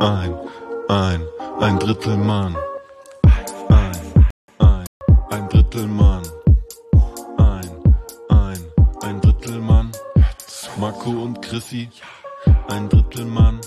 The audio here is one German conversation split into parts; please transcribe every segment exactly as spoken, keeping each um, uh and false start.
ein, ein, ein Drittel Mann. Ein, ein, ein Drittel Mann. Ein, ein, ein Drittel Mann. Marco und Chrissy, ein Drittel Mann.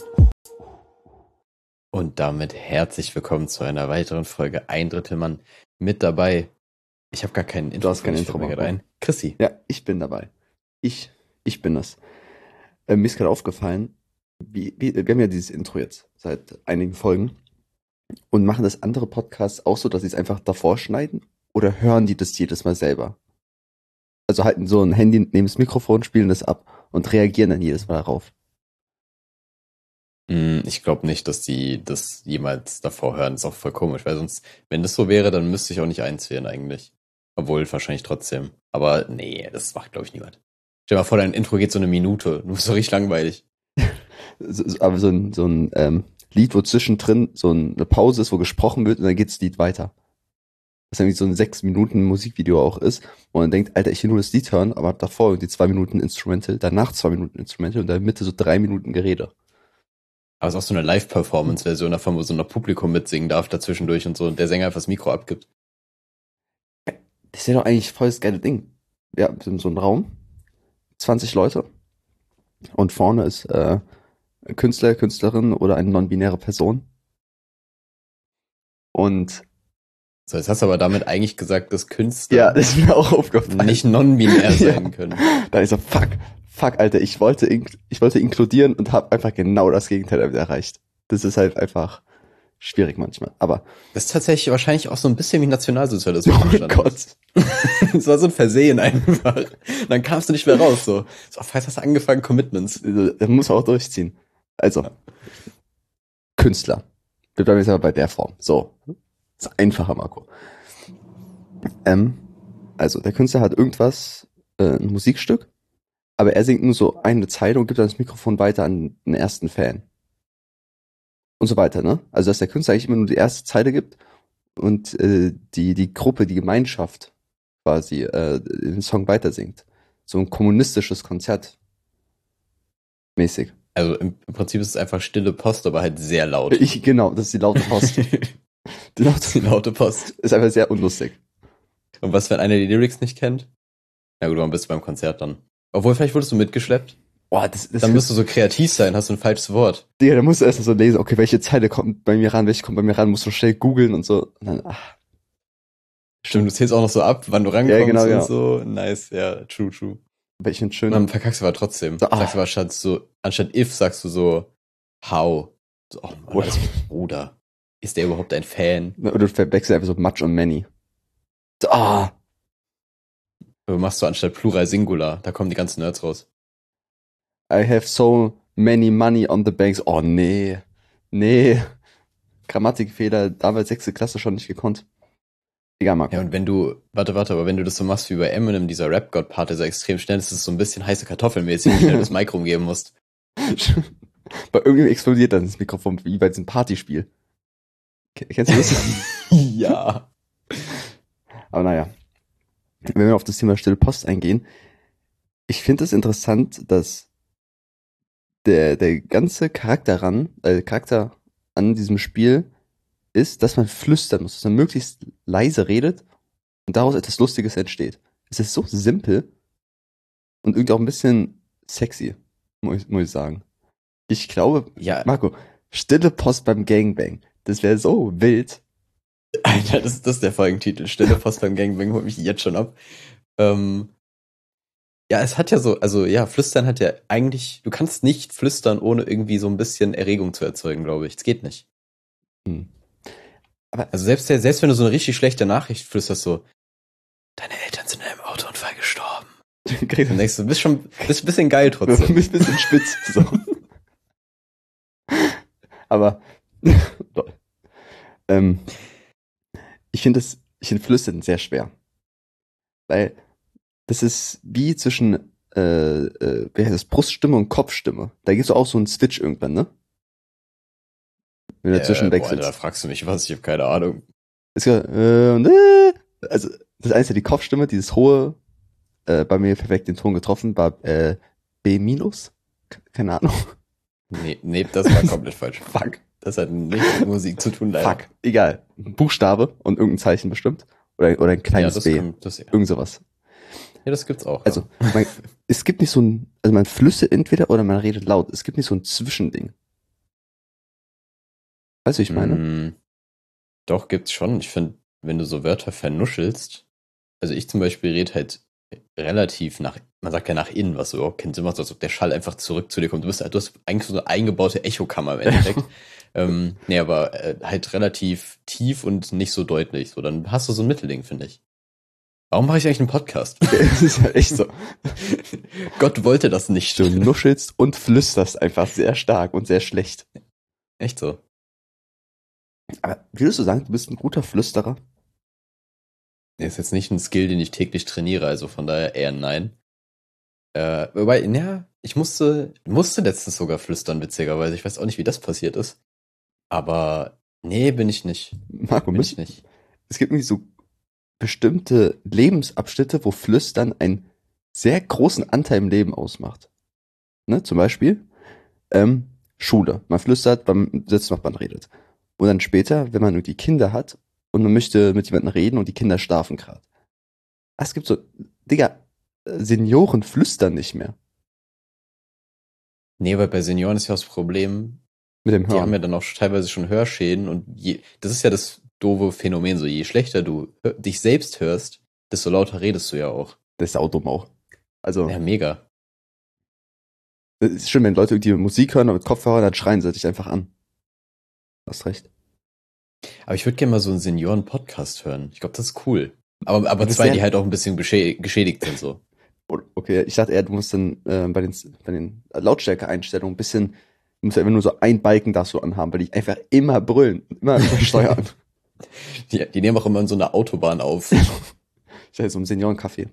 Und damit herzlich willkommen zu einer weiteren Folge Ein Drittel Mann. Mit dabei. Ich habe gar keinen Intro. Du hast kein Intro mehr rein. Chrissy. Ja, ich bin dabei. Ich, ich bin das. Äh, mir ist gerade aufgefallen, wie, wie, wir haben ja dieses Intro jetzt seit einigen Folgen und machen das andere Podcasts auch so, dass sie es einfach davor schneiden oder hören die das jedes Mal selber? Also halten so ein Handy neben das Mikrofon, spielen das ab und reagieren dann jedes Mal darauf. Ich glaube nicht, dass die das jemals davor hören. Ist auch voll komisch, weil sonst, wenn das so wäre, dann müsste ich auch nicht einzählen eigentlich. Obwohl, wahrscheinlich trotzdem. Aber nee, das macht, glaube ich, niemand. Stell dir mal vor, dein Intro geht so eine Minute. Du bist so richtig langweilig. so, so, aber so ein, so ein ähm, Lied, wo zwischendrin so eine Pause ist, wo gesprochen wird und dann geht das Lied weiter. Was irgendwie so ein sechs Minuten Musikvideo auch ist, wo man denkt, Alter, ich will nur das Lied hören, aber hab davor irgendwie zwei Minuten Instrumental, danach zwei Minuten Instrumental und dann in der Mitte so drei Minuten Gerede. Aber es ist auch so eine Live-Performance-Version davon, wo so ein Publikum mitsingen darf dazwischendurch und so und der Sänger einfach das Mikro abgibt. Das ist ja doch eigentlich voll das geile Ding. Ja, wir sind so ein Raum, zwanzig Leute und vorne ist äh, Künstler, Künstlerin oder eine non-binäre Person. Und So, jetzt hast du aber damit eigentlich gesagt, dass Künstler ja, das ist mir auch aufgefallen. nicht non-binär sein Ja. können. Da ist so, fuck, fuck, Alter, ich wollte, ink- ich wollte inkludieren und habe einfach genau das Gegenteil damit erreicht. Das ist halt einfach schwierig manchmal. Aber, Das ist tatsächlich wahrscheinlich auch so ein bisschen wie Nationalsozialismus. oh Gott. Das war so ein Versehen einfach. Und dann kamst du nicht mehr raus. So, so jetzt hast du angefangen, Commitments. Das muss man auch durchziehen. Also, Künstler. Wir bleiben jetzt aber bei der Form. So. Das ist einfacher, Marco. Ähm, also, der Künstler hat irgendwas, äh, ein Musikstück, aber er singt nur so eine Zeile und gibt dann das Mikrofon weiter an den ersten Fan. Und so weiter, ne? Also, dass der Künstler eigentlich immer nur die erste Zeile gibt und äh, die, die Gruppe, die Gemeinschaft quasi äh, den Song weiter singt. So ein kommunistisches Konzert. Mäßig. Also im, im Prinzip ist es einfach stille Post, aber halt sehr laut. Ich, genau, das ist die laute Post. Die Die laute laute Post. ist einfach sehr unlustig. Und was, wenn einer die Lyrics nicht kennt? Na gut, dann bist du beim Konzert dann. Obwohl, vielleicht wurdest du mitgeschleppt. Boah, das, das Dann musst du so kreativ sein, hast du ein falsches Wort. Digga, da musst du erst mal so lesen, okay, welche Zeile kommt bei mir ran, welche kommt bei mir ran, musst du schnell googeln und so. Und dann, ach, Stimmt, du zählst auch noch so ab, wann du rankommst Ja, genau, und genau. so. Nice, ja, true, true. aber ich find's schön. Und dann verkackst du aber trotzdem. So, ah. Sagst du aber statt so, anstatt if sagst du so how. So, oh Mann, Oder- das ist mein Bruder. Ist der überhaupt ein Fan? Oder du verwechselst einfach so much und many. So, ah, Du machst so anstatt Plural Singular, da kommen die ganzen Nerds raus. I have so many money on the banks. Oh, nee. Nee. Grammatikfehler, damals sechste Klasse schon nicht gekonnt. Egal, Marco. Ja, und wenn du, warte, warte, aber wenn du das so machst wie bei Eminem, dieser Rap-God-Part, der so extrem schnell ist, ist es so ein bisschen heiße Kartoffelmäßig, wie schnell du das Mic rumgeben musst. Bei irgendjemandem explodiert dann das Mikrofon, wie bei diesem Partyspiel. Ke- Kennst du das? Ja. Aber naja, wenn wir auf das Thema Stille Post eingehen, ich finde es interessant, dass der, der ganze Charakter ran, äh, Charakter an diesem Spiel ist, dass man flüstern muss, dass man möglichst leise redet und daraus etwas Lustiges entsteht. Es ist so simpel und irgendwie auch ein bisschen sexy, muss ich, muss ich sagen. Ich glaube, Ja, Marco, Stille Post beim Gangbang, das wäre so wild. Alter, das, das ist der Folgentitel. Stille Post beim Gangbang holt mich jetzt schon ab. Ähm, ja, es hat ja so, also ja, Flüstern hat ja eigentlich, du kannst nicht flüstern, ohne irgendwie so ein bisschen Erregung zu erzeugen, glaube ich. Es geht nicht. Hm. Also selbst, der, selbst wenn du so eine richtig schlechte Nachricht flüsterst, so, deine Eltern sind in einem Autounfall gestorben. Dann denkst du, du bist schon, bist ein bisschen geil Du trotzdem. bist ein bisschen spitz. So. Aber ähm, ich finde das, ich finde Flüstern sehr schwer. Weil das ist wie zwischen äh, äh, wie heißt das, Bruststimme und Kopfstimme. Da gibt's auch so einen Switch irgendwann, ne? Wenn du dazwischen Äh, boah, Alter, wechselst. da fragst du mich was, ich habe keine Ahnung. Ist ja, äh, und, äh, also das eine ist ja die Kopfstimme, dieses hohe, äh, bei mir perfekt den Ton getroffen, war äh, B minus. Keine Ahnung. Nee, nee, das war komplett falsch. Fuck. Das hat nichts mit Musik zu tun, leider. Fuck, egal. Ein Buchstabe und irgendein Zeichen bestimmt. Oder, oder ein Ja, kleines das, B. kann, das, ja. Irgend sowas. ja, das gibt's auch. Also, man, es gibt nicht so ein, also man flüstert entweder oder man redet laut. Es gibt nicht so ein Zwischending. Weißt du, wie ich ja. meine? Mm, doch, gibt's schon. Ich finde, wenn du so Wörter vernuschelst, also ich zum Beispiel rede halt relativ nach, man sagt ja nach innen, was so überhaupt keinen Sinn macht, als ob der Schall einfach zurück zu dir kommt. Du bist, du hast eigentlich so eine eingebaute Echokammer im Endeffekt. ähm, nee, aber äh, halt relativ tief und nicht so deutlich. So, dann hast du so ein Mittelding, finde ich. Warum mache ich eigentlich einen Podcast? Es ist halt echt so. Gott wollte das nicht. Du nuschelst und flüsterst einfach sehr stark und sehr schlecht. Echt so. Aber würdest du sagen, du bist ein guter Flüsterer? Nee, ist jetzt nicht ein Skill, den ich täglich trainiere, also von daher eher nein. Äh, wobei, ja, ich musste, musste letztens sogar flüstern, witzigerweise. Ich weiß auch nicht, wie das passiert ist. Aber nee, bin ich nicht. Marco, Bin ich müssen, nicht. es gibt nämlich so bestimmte Lebensabschnitte, wo Flüstern einen sehr großen Anteil im Leben ausmacht. Ne? Zum Beispiel ähm, Schule. Man flüstert, beim Sitznachbarn redet. Und dann später, wenn man irgendwie Kinder hat und man möchte mit jemandem reden und die Kinder schlafen gerade. Es gibt so, Digga, äh, Senioren flüstern nicht mehr Nee, weil bei Senioren ist ja das Problem, mit dem die haben ja Hören. dann auch teilweise schon Hörschäden und je, das ist ja das doofe Phänomen, so je schlechter du hör- dich selbst hörst, desto lauter redest du ja auch. Das ist auch dumm auch. Also, Ja, mega. es ist schön, wenn Leute irgendwie Musik hören und mit Kopfhörer, dann schreien sie dich einfach an. Hast recht. Aber ich würde gerne mal so einen Senioren-Podcast hören. Ich glaube, das ist cool. Aber, aber Das zwei, wär- die halt auch ein bisschen geschä geschädigt sind, so. Oh, okay, ich dachte eher, du musst dann äh, bei den, bei den Lautstärke-Einstellungen ein bisschen, du musst ja immer nur so ein Balken darfst du anhaben, weil die einfach immer brüllen, immer übersteuern. Die, die nehmen auch immer in so einer Autobahn auf. Ich hatte so einen Seniorencafé.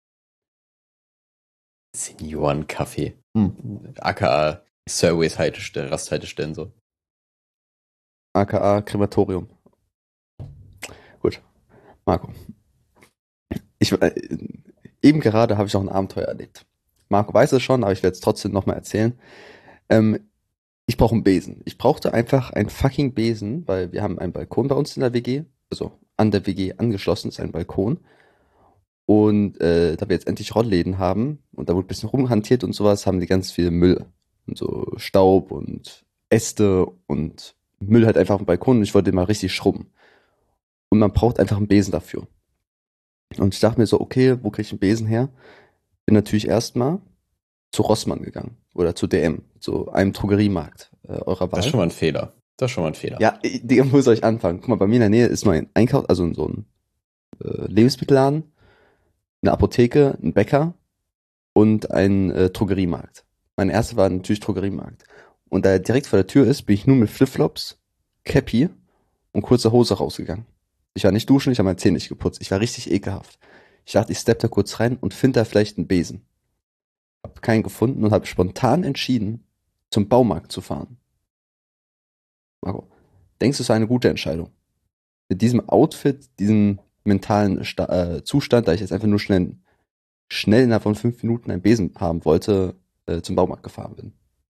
Senioren-Café. Hm. A K A Service-Haltestellen, Rasthaltestellen, so. A K A Krematorium. Gut, Marco. Ich, äh, eben gerade habe ich noch ein Abenteuer erlebt. Marco weiß es schon, aber ich werde es trotzdem nochmal erzählen. Ähm, ich brauche einen Besen. Ich brauchte einfach einen fucking Besen, weil wir haben einen Balkon bei uns in der W G. Also an der W G angeschlossen ist ein Balkon. Und äh, da wir jetzt endlich Rollläden haben und da wurde ein bisschen rumhantiert und sowas, haben die ganz viel Müll. Und so Staub und Äste und Müll halt einfach auf dem Balkon und ich wollte den mal richtig schrubben. Und man braucht einfach einen Besen dafür. Und ich dachte mir so, okay, wo kriege ich einen Besen her? Bin natürlich erstmal zu Rossmann gegangen oder zu D M, zu einem Drogeriemarkt äh, eurer Wahl. Das ist schon mal ein Fehler. Das ist schon mal ein Fehler. Ja, ich- Digga, wo soll ich anfangen? Guck mal, bei mir in der Nähe ist mein Einkauf, also so ein äh, Lebensmittelladen, eine Apotheke, ein Bäcker und ein äh, Drogeriemarkt. Mein erster war natürlich Drogeriemarkt. Und da er direkt vor der Tür ist, bin ich nur mit Flipflops, Cappy und kurzer Hose rausgegangen. Ich war nicht duschen, ich habe meine Zähne nicht geputzt. Ich war richtig ekelhaft. Ich dachte, ich stepp da kurz rein und finde da vielleicht einen Besen. Hab keinen gefunden und habe spontan entschieden, zum Baumarkt zu fahren. Marco, denkst du, es war eine gute Entscheidung? Mit diesem Outfit, diesem mentalen Sta äh, Zustand, da ich jetzt einfach nur schnell, schnell innerhalb von fünf Minuten einen Besen haben wollte, äh, zum Baumarkt gefahren bin.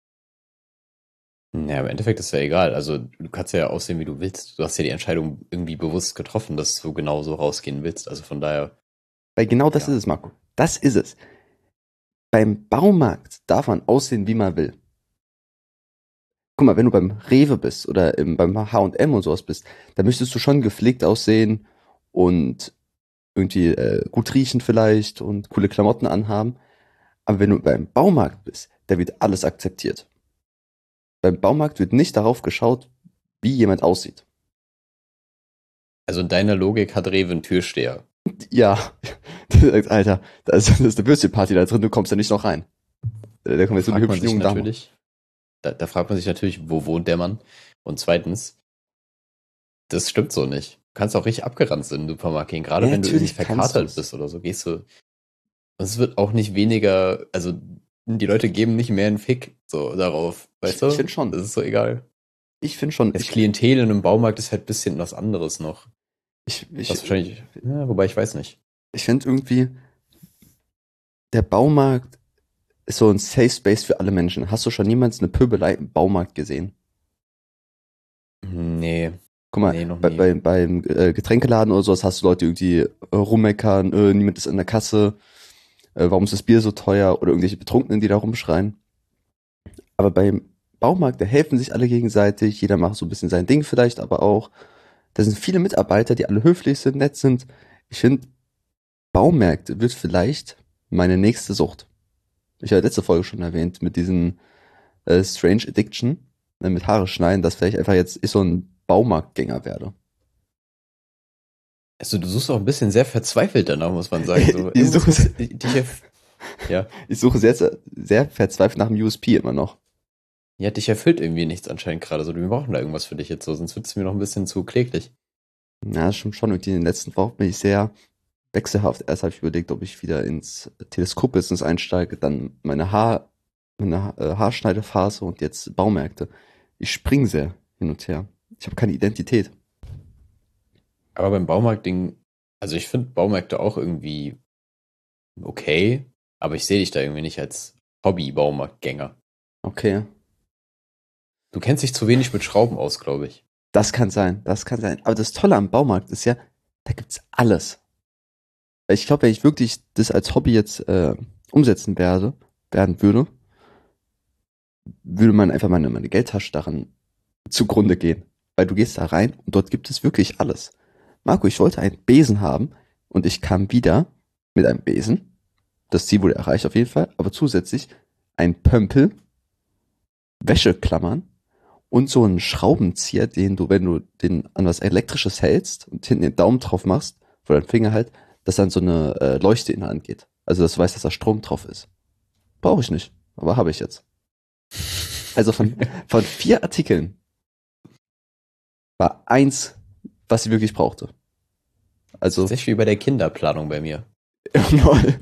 Ja, im Endeffekt ist ja egal. Also du kannst ja aussehen, wie du willst. Du hast ja die Entscheidung irgendwie bewusst getroffen, dass du genau so rausgehen willst. Also von daher, Weil genau das Ja. ist es, Marco. Das ist es. Beim Baumarkt darf man aussehen, wie man will. Guck mal, wenn du beim Rewe bist oder im, beim H und M und sowas bist, dann möchtest du schon gepflegt aussehen und irgendwie äh, gut riechen vielleicht und coole Klamotten anhaben. Aber wenn du beim Baumarkt bist, da wird alles akzeptiert. Beim Baumarkt wird nicht darauf geschaut, wie jemand aussieht. also in deiner Logik hat Rewe einen Türsteher. Ja, der sagt, Alter, da ist, das ist eine Würstchenparty da drin, du kommst ja nicht noch rein. Äh, Da kommen jetzt so die Fragt man hübschen sich jungen Damen. natürlich, da, da fragt man sich natürlich, wo wohnt der Mann? Und zweitens, das stimmt so nicht. Du kannst auch richtig abgerannt sein in den Supermarkt gehen, gerade Ja, wenn du irgendwie natürlich kannst verkatert du's. bist oder so, gehst du. Und es wird auch nicht weniger, also die Leute geben nicht mehr einen Fick so darauf, weißt Ich- du? ich find schon. Das ist so egal. Ich finde schon, Das ich, Klientel in einem Baumarkt ist halt ein bisschen was anderes noch. ich, Was ich, wahrscheinlich, ja, wobei ich weiß nicht. ich finde irgendwie, der Baumarkt ist so ein Safe Space für alle Menschen. Hast du schon jemals eine Pöbelei im Baumarkt gesehen? Nee, Guck mal, nee, noch bei, nie. bei, beim äh, Getränkeladen oder sowas hast du Leute, die irgendwie äh, rummeckern, äh, niemand ist an der Kasse, äh, warum ist das Bier so teuer oder irgendwelche Betrunkenen, die da rumschreien. Aber beim Baumarkt, da helfen sich alle gegenseitig, jeder macht so ein bisschen sein Ding vielleicht, aber auch, da sind viele Mitarbeiter, die alle höflich sind, nett sind. Ich finde, Baumärkte wird vielleicht meine nächste Sucht. Ich habe letzte Folge schon erwähnt, mit diesem äh, Strange Addiction, äh, mit Haare schneiden, dass vielleicht einfach jetzt ich so ein Baumarktgänger werde. Also du suchst auch ein bisschen sehr verzweifelt danach, muss man sagen. So, Ich irgendwas suche- muss dich erf- ja. Ich suche sehr, sehr verzweifelt nach dem U S P immer noch. Ja, dich erfüllt irgendwie nichts anscheinend gerade. So, wir brauchen da irgendwas für dich jetzt so, sonst wird es mir noch ein bisschen zu kläglich. Ja, schon, schon irgendwie in den letzten Wochen bin ich sehr wechselhaft. Erst habe ich überlegt, ob ich wieder ins Teleskop-Business einsteige, dann meine Haar, meine Ha- äh, Haarschneidephase und jetzt Baumärkte. Ich springe sehr hin und her. Ich habe keine Identität. Aber beim Baumarkt-Ding, also ich finde Baumärkte auch irgendwie okay, aber ich sehe dich da irgendwie nicht als Hobby-Baumarktgänger. Okay. Du kennst dich zu wenig mit Schrauben aus, glaube ich. Das kann sein, das kann sein. Aber das Tolle am Baumarkt ist ja, da gibt's alles. Weil ich glaube, wenn ich wirklich das als Hobby jetzt äh, umsetzen werde, werden würde, würde man einfach meine, meine Geldtasche daran zugrunde gehen. Weil du gehst da rein und dort gibt es wirklich alles. Marco, ich wollte einen Besen haben und ich kam wieder mit einem Besen. Das Ziel wurde erreicht auf jeden Fall, aber zusätzlich ein Pömpel, Wäscheklammern und so einen Schraubenzieher, den du, wenn du den an was Elektrisches hältst und hinten den Daumen drauf machst, vor deinem Finger halt, dass dann so eine äh, Leuchte in der Hand geht. Also, dass du weißt, dass da Strom drauf ist. Brauche ich nicht, aber habe ich jetzt. Also von, von vier Artikeln war eins, was ich wirklich brauchte. Also, Tatsächlich wie bei der Kinderplanung bei mir. lol.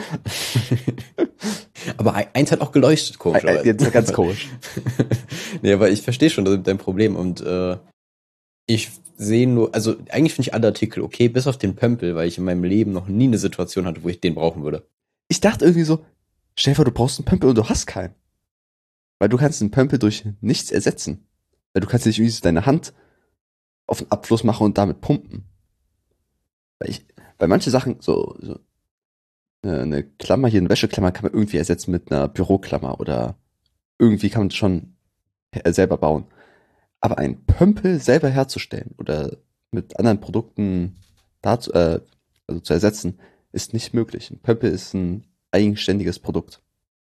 Aber ein- eins hat auch geleuchtet, komischerweise. Jetzt ganz komisch. Nee, aber ich verstehe schon dein Problem und äh, ich sehe nur, also eigentlich finde ich alle Artikel okay, bis auf den Pömpel, weil ich in meinem Leben noch nie eine Situation hatte, wo ich den brauchen würde. Ich dachte irgendwie so, stell dir vor, du brauchst einen Pömpel und du hast keinen. Weil du kannst einen Pömpel durch nichts ersetzen. Weil du kannst nicht irgendwie so deine Hand auf den Abfluss machen und damit pumpen. Weil ich, bei manche Sachen, so, so äh, eine Klammer hier, eine Wäscheklammer kann man irgendwie ersetzen mit einer Büroklammer oder irgendwie kann man das schon äh, selber bauen. Aber einen Pömpel selber herzustellen oder mit anderen Produkten dazu, äh, also zu ersetzen, ist nicht möglich. Ein Pömpel ist ein eigenständiges Produkt.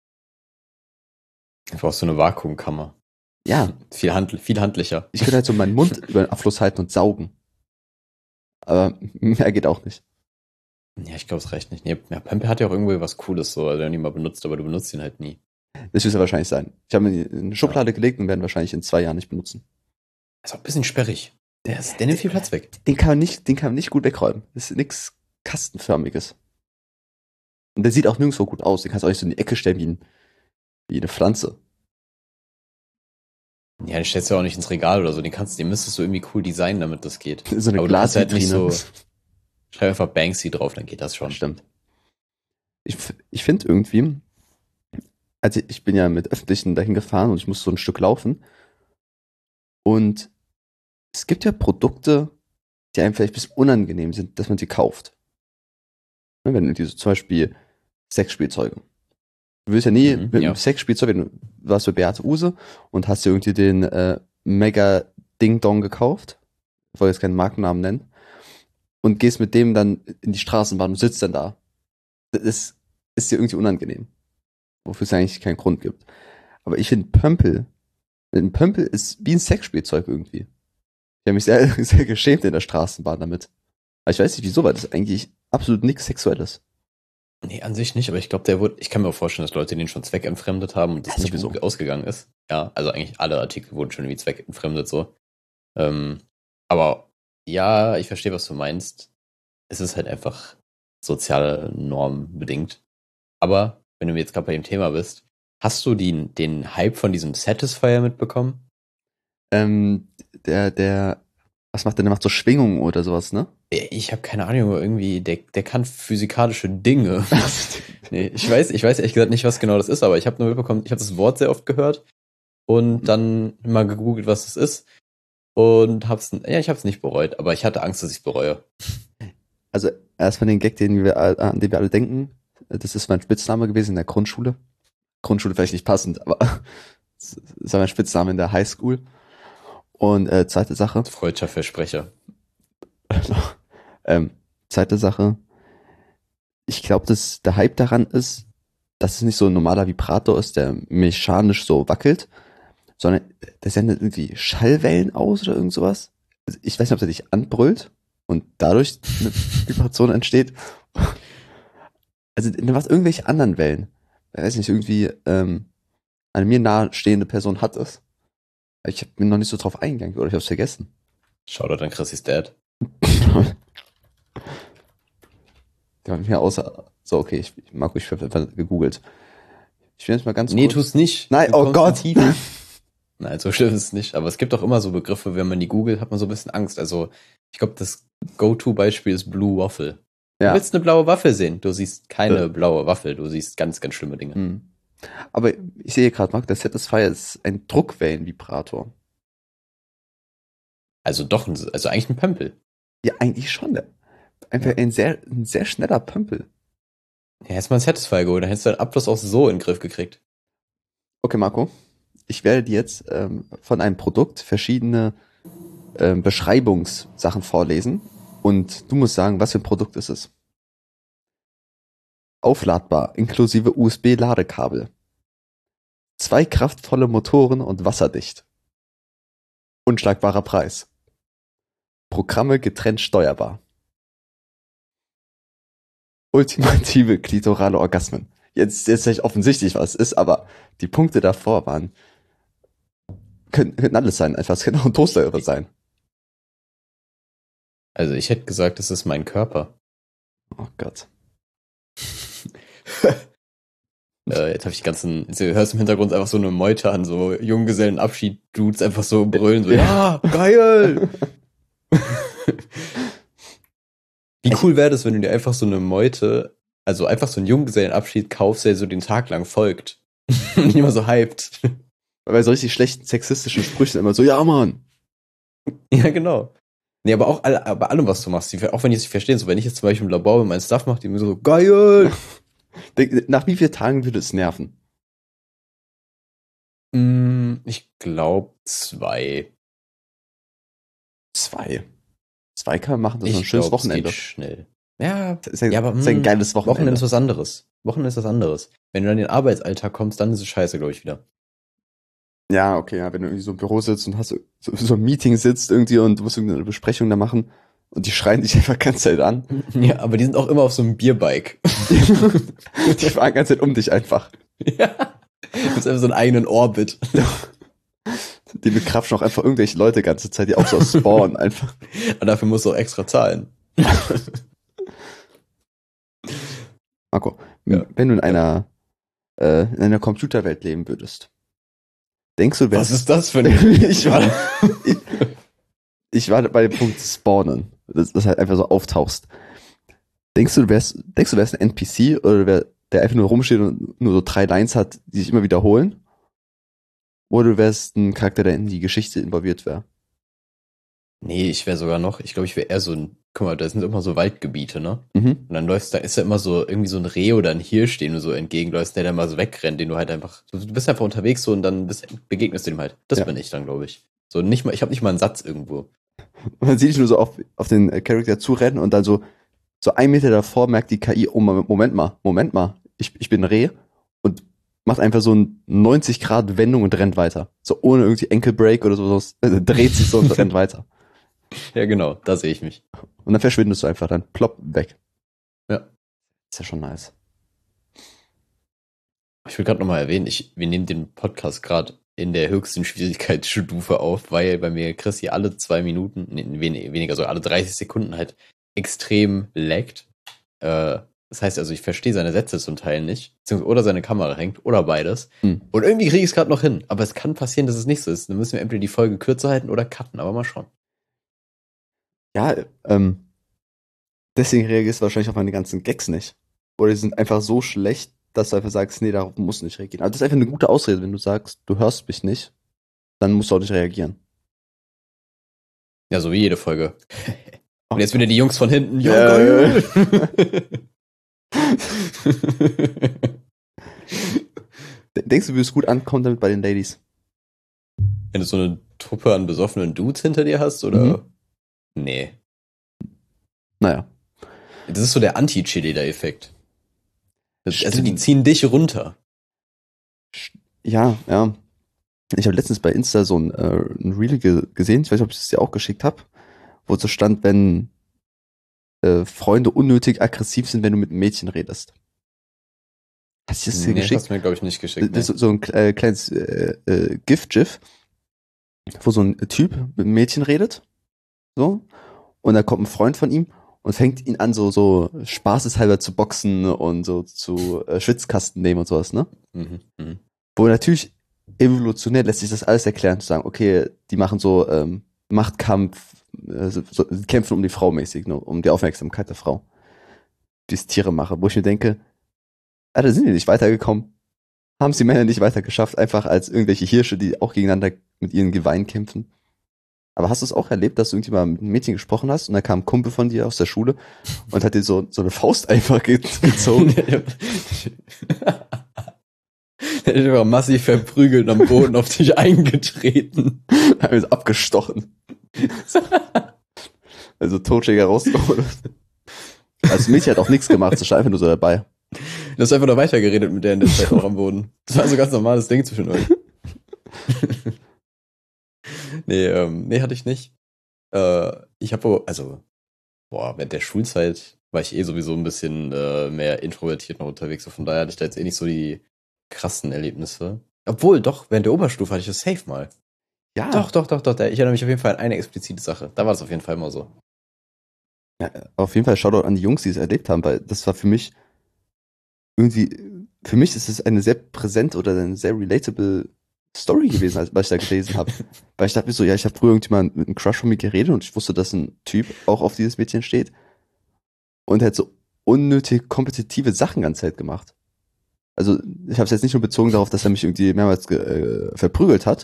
Du brauchst so eine Vakuumkammer. Ja, Viel, hand, viel handlicher. ich könnte halt so meinen Mund über den Abfluss halten und saugen. Aber mehr geht auch nicht. Ja, ich glaube, es reicht nicht. Nee, ja, Pömpel hat ja auch irgendwie was Cooles, so, also den nie mal benutzt, aber du benutzt ihn halt nie. Das wird ja wahrscheinlich sein. Ich habe ihn in eine Schublade gelegt und werden wahrscheinlich in zwei Jahren nicht benutzen. Ist auch ein bisschen sperrig. Der, ist, der nimmt viel Platz weg. Den kann man nicht, den kann man nicht gut wegräumen. Das ist nix Kastenförmiges. Und der sieht auch nirgendwo gut aus. Den kannst du auch nicht so in die Ecke stellen wie, ein, wie eine Pflanze. Ja, den stellst du auch nicht ins Regal oder so. Den kannst, den müsstest du irgendwie cool designen, damit das geht. So eine Aber du kannst halt Glasvitrine. nicht so, schreib einfach Banksy drauf, dann geht das schon. Das stimmt. Ich, f- ich finde irgendwie, also ich bin ja mit Öffentlichen dahin gefahren und ich muss so ein Stück laufen. Und es gibt ja Produkte, die einem vielleicht ein bisschen unangenehm sind, dass man sie kauft. Ne, wenn diese zum Beispiel Sexspielzeuge. Du willst ja nie Mhm, mit ja. einem Sexspielzeug, wenn du warst bei Beate Use und hast dir irgendwie den äh, Mega Ding Dong gekauft, ich wollte jetzt keinen Markennamen nennen, und gehst mit dem dann in die Straßenbahn und sitzt dann da. Das ist, ist dir irgendwie unangenehm. Wofür es eigentlich keinen Grund gibt. Aber ich finde Pömpel, ein Pömpel ist wie ein Sexspielzeug irgendwie. Ich habe mich sehr, sehr geschämt in der Straßenbahn damit. Aber ich weiß nicht wieso, weil das ist eigentlich absolut nichts Sexuelles. Nee, an sich nicht, aber ich glaube, der wurde, ich kann mir auch vorstellen, dass Leute den schon zweckentfremdet haben und das Ja, nicht sowieso. gut ausgegangen ist. Ja, also eigentlich alle Artikel wurden schon irgendwie zweckentfremdet so. Ähm, aber ja, ich verstehe, was du meinst. Es ist halt einfach soziale Norm bedingt. Aber wenn du jetzt gerade bei dem Thema bist, hast du den, den Hype von diesem Satisfier mitbekommen? Ähm, der, der, was macht der? Der macht so Schwingungen oder sowas, ne? Ich habe keine Ahnung, aber irgendwie, der, der kann physikalische Dinge. Nee, ich weiß, ich weiß ehrlich gesagt nicht, was genau das ist, aber ich habe nur mitbekommen, ich habe das Wort sehr oft gehört und dann mal gegoogelt, was das ist. und hab's, ja, ich hab's nicht bereut, aber ich hatte Angst, dass ich's bereue. Also erstmal den Gag, den wir, all- an den wir alle denken, das ist mein Spitzname gewesen in der Grundschule. Grundschule vielleicht nicht passend, aber das war mein Spitzname in der Highschool. Und äh, zweite Sache, Freudscher Versprecher. ähm, zweite Sache, ich glaube, dass der Hype daran ist, dass es nicht so ein normaler Vibrator ist, der mechanisch so wackelt, sondern der sendet irgendwie Schallwellen aus oder irgend sowas. Also ich weiß nicht, ob der dich anbrüllt und dadurch eine Vibration entsteht. Also du hast irgendwelche anderen Wellen. Ich weiß nicht, irgendwie ähm, eine mir nahestehende Person hat es. Ich bin noch nicht so drauf eingegangen oder ich hab's vergessen. Shoutout an Chrissys Dad. Der hat mir außer. So, okay, ich, Marco, ich habe einfach gegoogelt. Ich will jetzt mal ganz Nee, kurz. tu's nicht. Nein, Du oh kommst Gott. in Tiefen. Nein, so schlimm ist es nicht. Aber es gibt auch immer so Begriffe, wenn man die googelt, hat man so ein bisschen Angst. Also, ich glaube, das Go-To-Beispiel ist Blue Waffle. Du Ja. willst eine blaue Waffel sehen. Du siehst keine Ja. blaue Waffel. Du siehst ganz, ganz schlimme Dinge. Hm. Aber ich sehe gerade, Marc, der Satisfier ist ein Druckwellenvibrator. Also doch, ein- also eigentlich ein Pömpel. Ja, eigentlich schon. Ne? Einfach Ja. ein sehr, ein sehr schneller Pömpel. Ja, hättest mal einen Satisfier geholt, dann hättest du deinen Abfluss auch so in den Griff gekriegt. Okay, Marco, ich werde dir jetzt ähm, von einem Produkt verschiedene ähm, Beschreibungssachen vorlesen und du musst sagen, was für ein Produkt ist es. Aufladbar, inklusive U S B-Ladekabel. Zwei kraftvolle Motoren und wasserdicht. Unschlagbarer Preis. Programme getrennt steuerbar. Ultimative klitorale Orgasmen. Jetzt ist vielleicht offensichtlich, was es ist, aber die Punkte davor waren, können, könnten alles sein. Einfach, es könnte auch ein Toaster sein. Also ich hätte gesagt, das ist mein Körper. Oh Gott. Äh, jetzt habe ich die ganzen, jetzt hörst du im Hintergrund einfach so eine Meute an, so Junggesellenabschied-Dudes einfach so brüllen, so, ja, geil! Wie cool wäre das, wenn du dir einfach so eine Meute, also einfach so einen Junggesellenabschied kaufst, der so den Tag lang folgt. Und immer so hyped. Bei so richtig schlechten sexistischen Sprüchen immer so, ja Mann. Ja, genau. Nee, aber auch alle, bei allem, was du machst, die, auch wenn die es nicht verstehen, so wenn ich jetzt zum Beispiel im Labor mit meinem Stuff mache, die mir so, geil! Denk- Nach wie vielen Tagen würde es nerven? Mm, ich glaube zwei. Zwei. Zwei kann man machen, das ist ein Ich schönes glaub, es Wochenende. geht schnell. Ja, Das ist, ein, ja, aber das ist ein mm, geiles Wochenende. Wochenende ist was anderes. Wochenende ist was anderes. Wenn du dann in den Arbeitsalltag kommst, dann ist es scheiße, glaube ich, wieder. Ja, okay, ja, wenn du irgendwie so im Büro sitzt und hast so, so, so ein Meeting sitzt irgendwie und du musst irgendeine Besprechung da machen und die schreien dich einfach ganz Zeit an. Ja, aber die sind auch immer auf so einem Bierbike. Die fahren ganz Zeit um dich einfach. Ja. Du bist einfach so einen eigenen Orbit. Die bekrapschen auch einfach irgendwelche Leute ganze Zeit, die auch so spawnen einfach. Und dafür musst du auch extra zahlen. Marco, Ja. wenn du in einer, äh, in einer Computerwelt leben würdest, denkst du, Was wärst ist das für ein... ich, war, ich, ich war bei dem Punkt Spawnen, dass das halt einfach so auftauchst. Denkst du, du wärst, denkst du, wärst ein N P C oder wär, der einfach nur rumsteht und nur so drei Lines hat, die sich immer wiederholen? Oder du wärst ein Charakter, der in die Geschichte involviert wäre? Nee, ich wäre sogar noch, ich glaube, ich wäre eher so ein, guck mal, da sind immer so Waldgebiete, ne? Mhm. Und dann läufst, da ist ja immer so irgendwie so ein Reh oder ein Hirsch, den du so entgegenläufst, der dann mal so wegrennt, den du halt einfach, du bist einfach unterwegs so und dann bist, begegnest du dem halt. Das Ja. bin ich dann, glaube ich. So nicht mal, ich habe nicht mal einen Satz irgendwo. Und dann sieh dich nur so auf, auf den äh, Charakter zurennen und dann so, so ein Meter davor merkt die K I, oh, Moment mal, Moment mal, ich, ich bin ein Reh und macht einfach so eine neunzig Grad Wendung und rennt weiter. So ohne irgendwie Ankle Break oder sowas, äh, dreht sich so und rennt weiter. Ja, genau, da sehe ich mich. Und dann verschwindest du einfach, dann plopp, weg. Ja. Ist ja schon nice. Ich will gerade nochmal erwähnen, ich, wir nehmen den Podcast gerade in der höchsten Schwierigkeitsstufe auf, weil bei mir Chris hier alle zwei Minuten, nee, wen, weniger, so alle dreißig Sekunden halt extrem laggt. Äh, das heißt also, ich verstehe seine Sätze zum Teil nicht, beziehungsweise oder seine Kamera hängt oder beides. Hm. Und irgendwie kriege ich es gerade noch hin. Aber es kann passieren, dass es nicht so ist. Dann müssen wir entweder die Folge kürzer halten oder cutten, aber mal schauen. Ja, ähm, deswegen reagierst du wahrscheinlich auf meine ganzen Gags nicht. Oder die sind einfach so schlecht, dass du einfach sagst, nee, darauf musst du nicht reagieren. Aber das ist einfach eine gute Ausrede, wenn du sagst, du hörst mich nicht, dann musst du auch nicht reagieren. Ja, so wie jede Folge. Und jetzt wieder die Jungs von hinten. Ja, Ja, geil. Denkst du, wie es gut ankommt damit bei den Ladies? Wenn du so eine Truppe an besoffenen Dudes hinter dir hast, oder? Mhm. Nee. Naja. Das ist so der Anti-Cheerleader-Effekt. Das- Also die Stimmt. ziehen dich runter. Ja, ja. Ich habe letztens bei Insta so ein, äh, ein Reel ge gesehen, ich weiß nicht, ob ich es dir auch geschickt habe, wo so stand, wenn äh, Freunde unnötig aggressiv sind, wenn du mit einem Mädchen redest. Hast du das dir Nee, geschickt? hast du mir, glaube ich, nicht geschickt. Das Nee. ist so ein äh, kleines äh, äh, GIF-GIF, wo so ein Typ mit einem Mädchen redet. So. Und da kommt ein Freund von ihm und fängt ihn an, so, so spaßeshalber zu boxen und so zu äh, Schwitzkasten nehmen und sowas, ne? Mhm. Mhm. Wo natürlich evolutionär lässt sich das alles erklären, zu sagen, okay, die machen so ähm, Machtkampf, äh, so, so, die kämpfen um die Frau mäßig, ne, um die Aufmerksamkeit der Frau. Die es Tiere machen, wo ich mir denke, ah, da sind die nicht weitergekommen. Haben es die Männer nicht weiter geschafft, einfach als irgendwelche Hirsche, die auch gegeneinander mit ihren Geweihen kämpfen. Aber hast du es auch erlebt, dass du irgendjemand mit einem Mädchen gesprochen hast und da kam ein Kumpel von dir aus der Schule und hat dir so, so eine Faust einfach ge gezogen? Der ist einfach massiv verprügelt am Boden auf dich eingetreten. Hat mir so abgestochen. Also Totschläger rausgeholt. Also das Mädchen hat auch nichts gemacht, so stand einfach nur so dabei. Du hast einfach noch weitergeredet mit der in der Zeit auch am Boden. Das war so ein ganz normales Ding zwischen euch. nee, ähm, nee, hatte ich nicht. Äh, ich habe, also, boah, während der Schulzeit war ich eh sowieso ein bisschen äh, mehr introvertiert noch unterwegs. So von daher hatte ich da jetzt eh nicht so die krassen Erlebnisse. Obwohl, doch, während der Oberstufe hatte ich das safe mal. Ja. Doch, doch, doch, doch. Ich erinnere mich auf jeden Fall an eine explizite Sache. Da war das auf jeden Fall mal so. Ja, auf jeden Fall Shoutout an die Jungs, die es erlebt haben, weil das war für mich irgendwie, für mich ist es eine sehr präsente oder eine sehr relatable Story gewesen, als, was ich da gelesen habe. Weil ich dachte mir so, ja, ich habe früher irgendjemand mit einem Crush von mir geredet und ich wusste, dass ein Typ auch auf dieses Mädchen steht und er hat so unnötig kompetitive Sachen ganze Zeit gemacht. Also ich habe es jetzt nicht nur bezogen darauf, dass er mich irgendwie mehrmals ge- äh, verprügelt hat,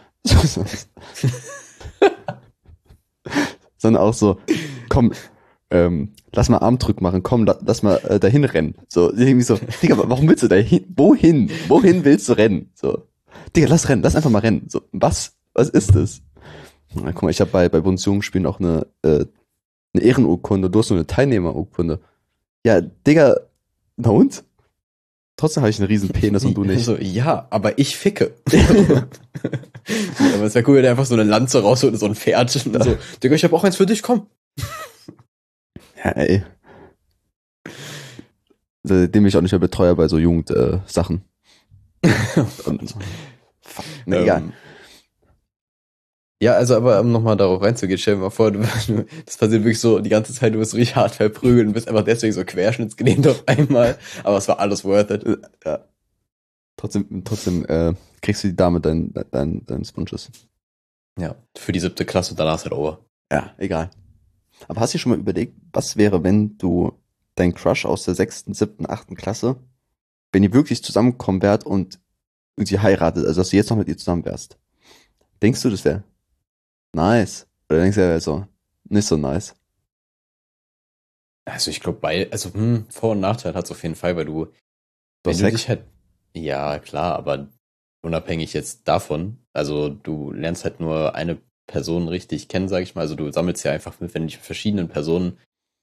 sondern auch so, komm, ähm, lass mal Armdrück machen, komm, la, lass mal äh, dahin rennen. So, irgendwie so, Digga, warum willst du da hin? Wohin? Wohin willst du rennen? So, Digga, lass rennen, lass einfach mal rennen. So, was? Was ist das? Na, guck mal, ich habe bei, bei Bundesjugendspielen auch eine, äh, eine Ehrenurkunde, du hast nur eine Teilnehmerurkunde. Ja, Digga, na und? Trotzdem habe ich einen riesen Penis und du nicht. So, ja, aber ich ficke. Aber es wäre cool, wenn er einfach so eine Lanze rausholt und so ein Pferd und so, Digga, ich habe auch eins für dich, komm. Ja, ey. Seitdem bin ich auch nicht mehr Betreuer bei so Jugendsachen. Äh, und, na, Ähm, egal. Ja, also aber um nochmal darauf reinzugehen, stell dir mal vor, du, du, das passiert wirklich so die ganze Zeit, du wirst richtig hart verprügelt und bist einfach deswegen so querschnittsgelähmt auf einmal, aber es war alles worth it. Ja. Trotzdem, trotzdem äh, kriegst du die Dame dein, dein, deines Wunsches. Ja, für die siebte Klasse und danach ist halt over. Ja, egal. Aber hast du dir schon mal überlegt, was wäre, wenn du dein Crush aus der sechsten, siebten, achten Klasse, wenn ihr wirklich zusammenkommen wärt und irgendwie heiratet, also dass du jetzt noch mit ihr zusammen wärst? Denkst du, das wäre nice? Oder denkst du, er wäre so nicht so nice? Also ich glaube, bei, also hm, Vor- und Nachteil hat es auf jeden Fall, weil du, Du wenn hast du Sex? dich halt, ja klar, aber unabhängig jetzt davon, also du lernst halt nur eine Person richtig kennen, sag ich mal, also du sammelst ja einfach mit, wenn du dich mit verschiedenen Personen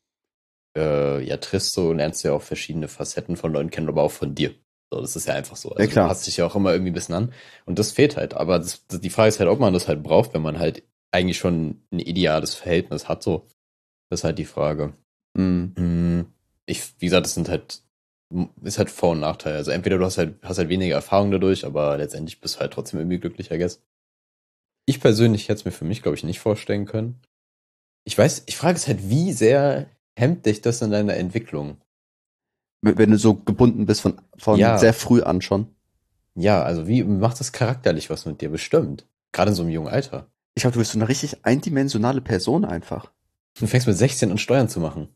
äh, ja triffst, so lernst du ja auch verschiedene Facetten von Leuten kennen, aber auch von dir. So, das ist ja einfach so. Also Ja, klar. du passt dich ja auch immer irgendwie ein bisschen an. Und das fehlt halt. Aber das, das, die Frage ist halt, ob man das halt braucht, wenn man halt eigentlich schon ein ideales Verhältnis hat. So, das ist halt die Frage. Mhm. Mm, Ich, wie gesagt, das sind halt, ist halt Vor- und Nachteil. Also entweder du hast halt, hast halt weniger Erfahrung dadurch, aber letztendlich bist du halt trotzdem irgendwie glücklicher, I guess. Ich persönlich hätte es mir für mich, glaube ich, nicht vorstellen können. Ich weiß, ich frage es halt, wie sehr hemmt dich das in deiner Entwicklung? Wenn wenn du so gebunden bist von, von Ja. sehr früh an schon. Ja, also wie macht das charakterlich was mit dir? Bestimmt. Gerade in so einem jungen Alter. Ich glaube, du bist so eine richtig eindimensionale Person einfach. Du fängst mit sechzehn an Steuern zu machen.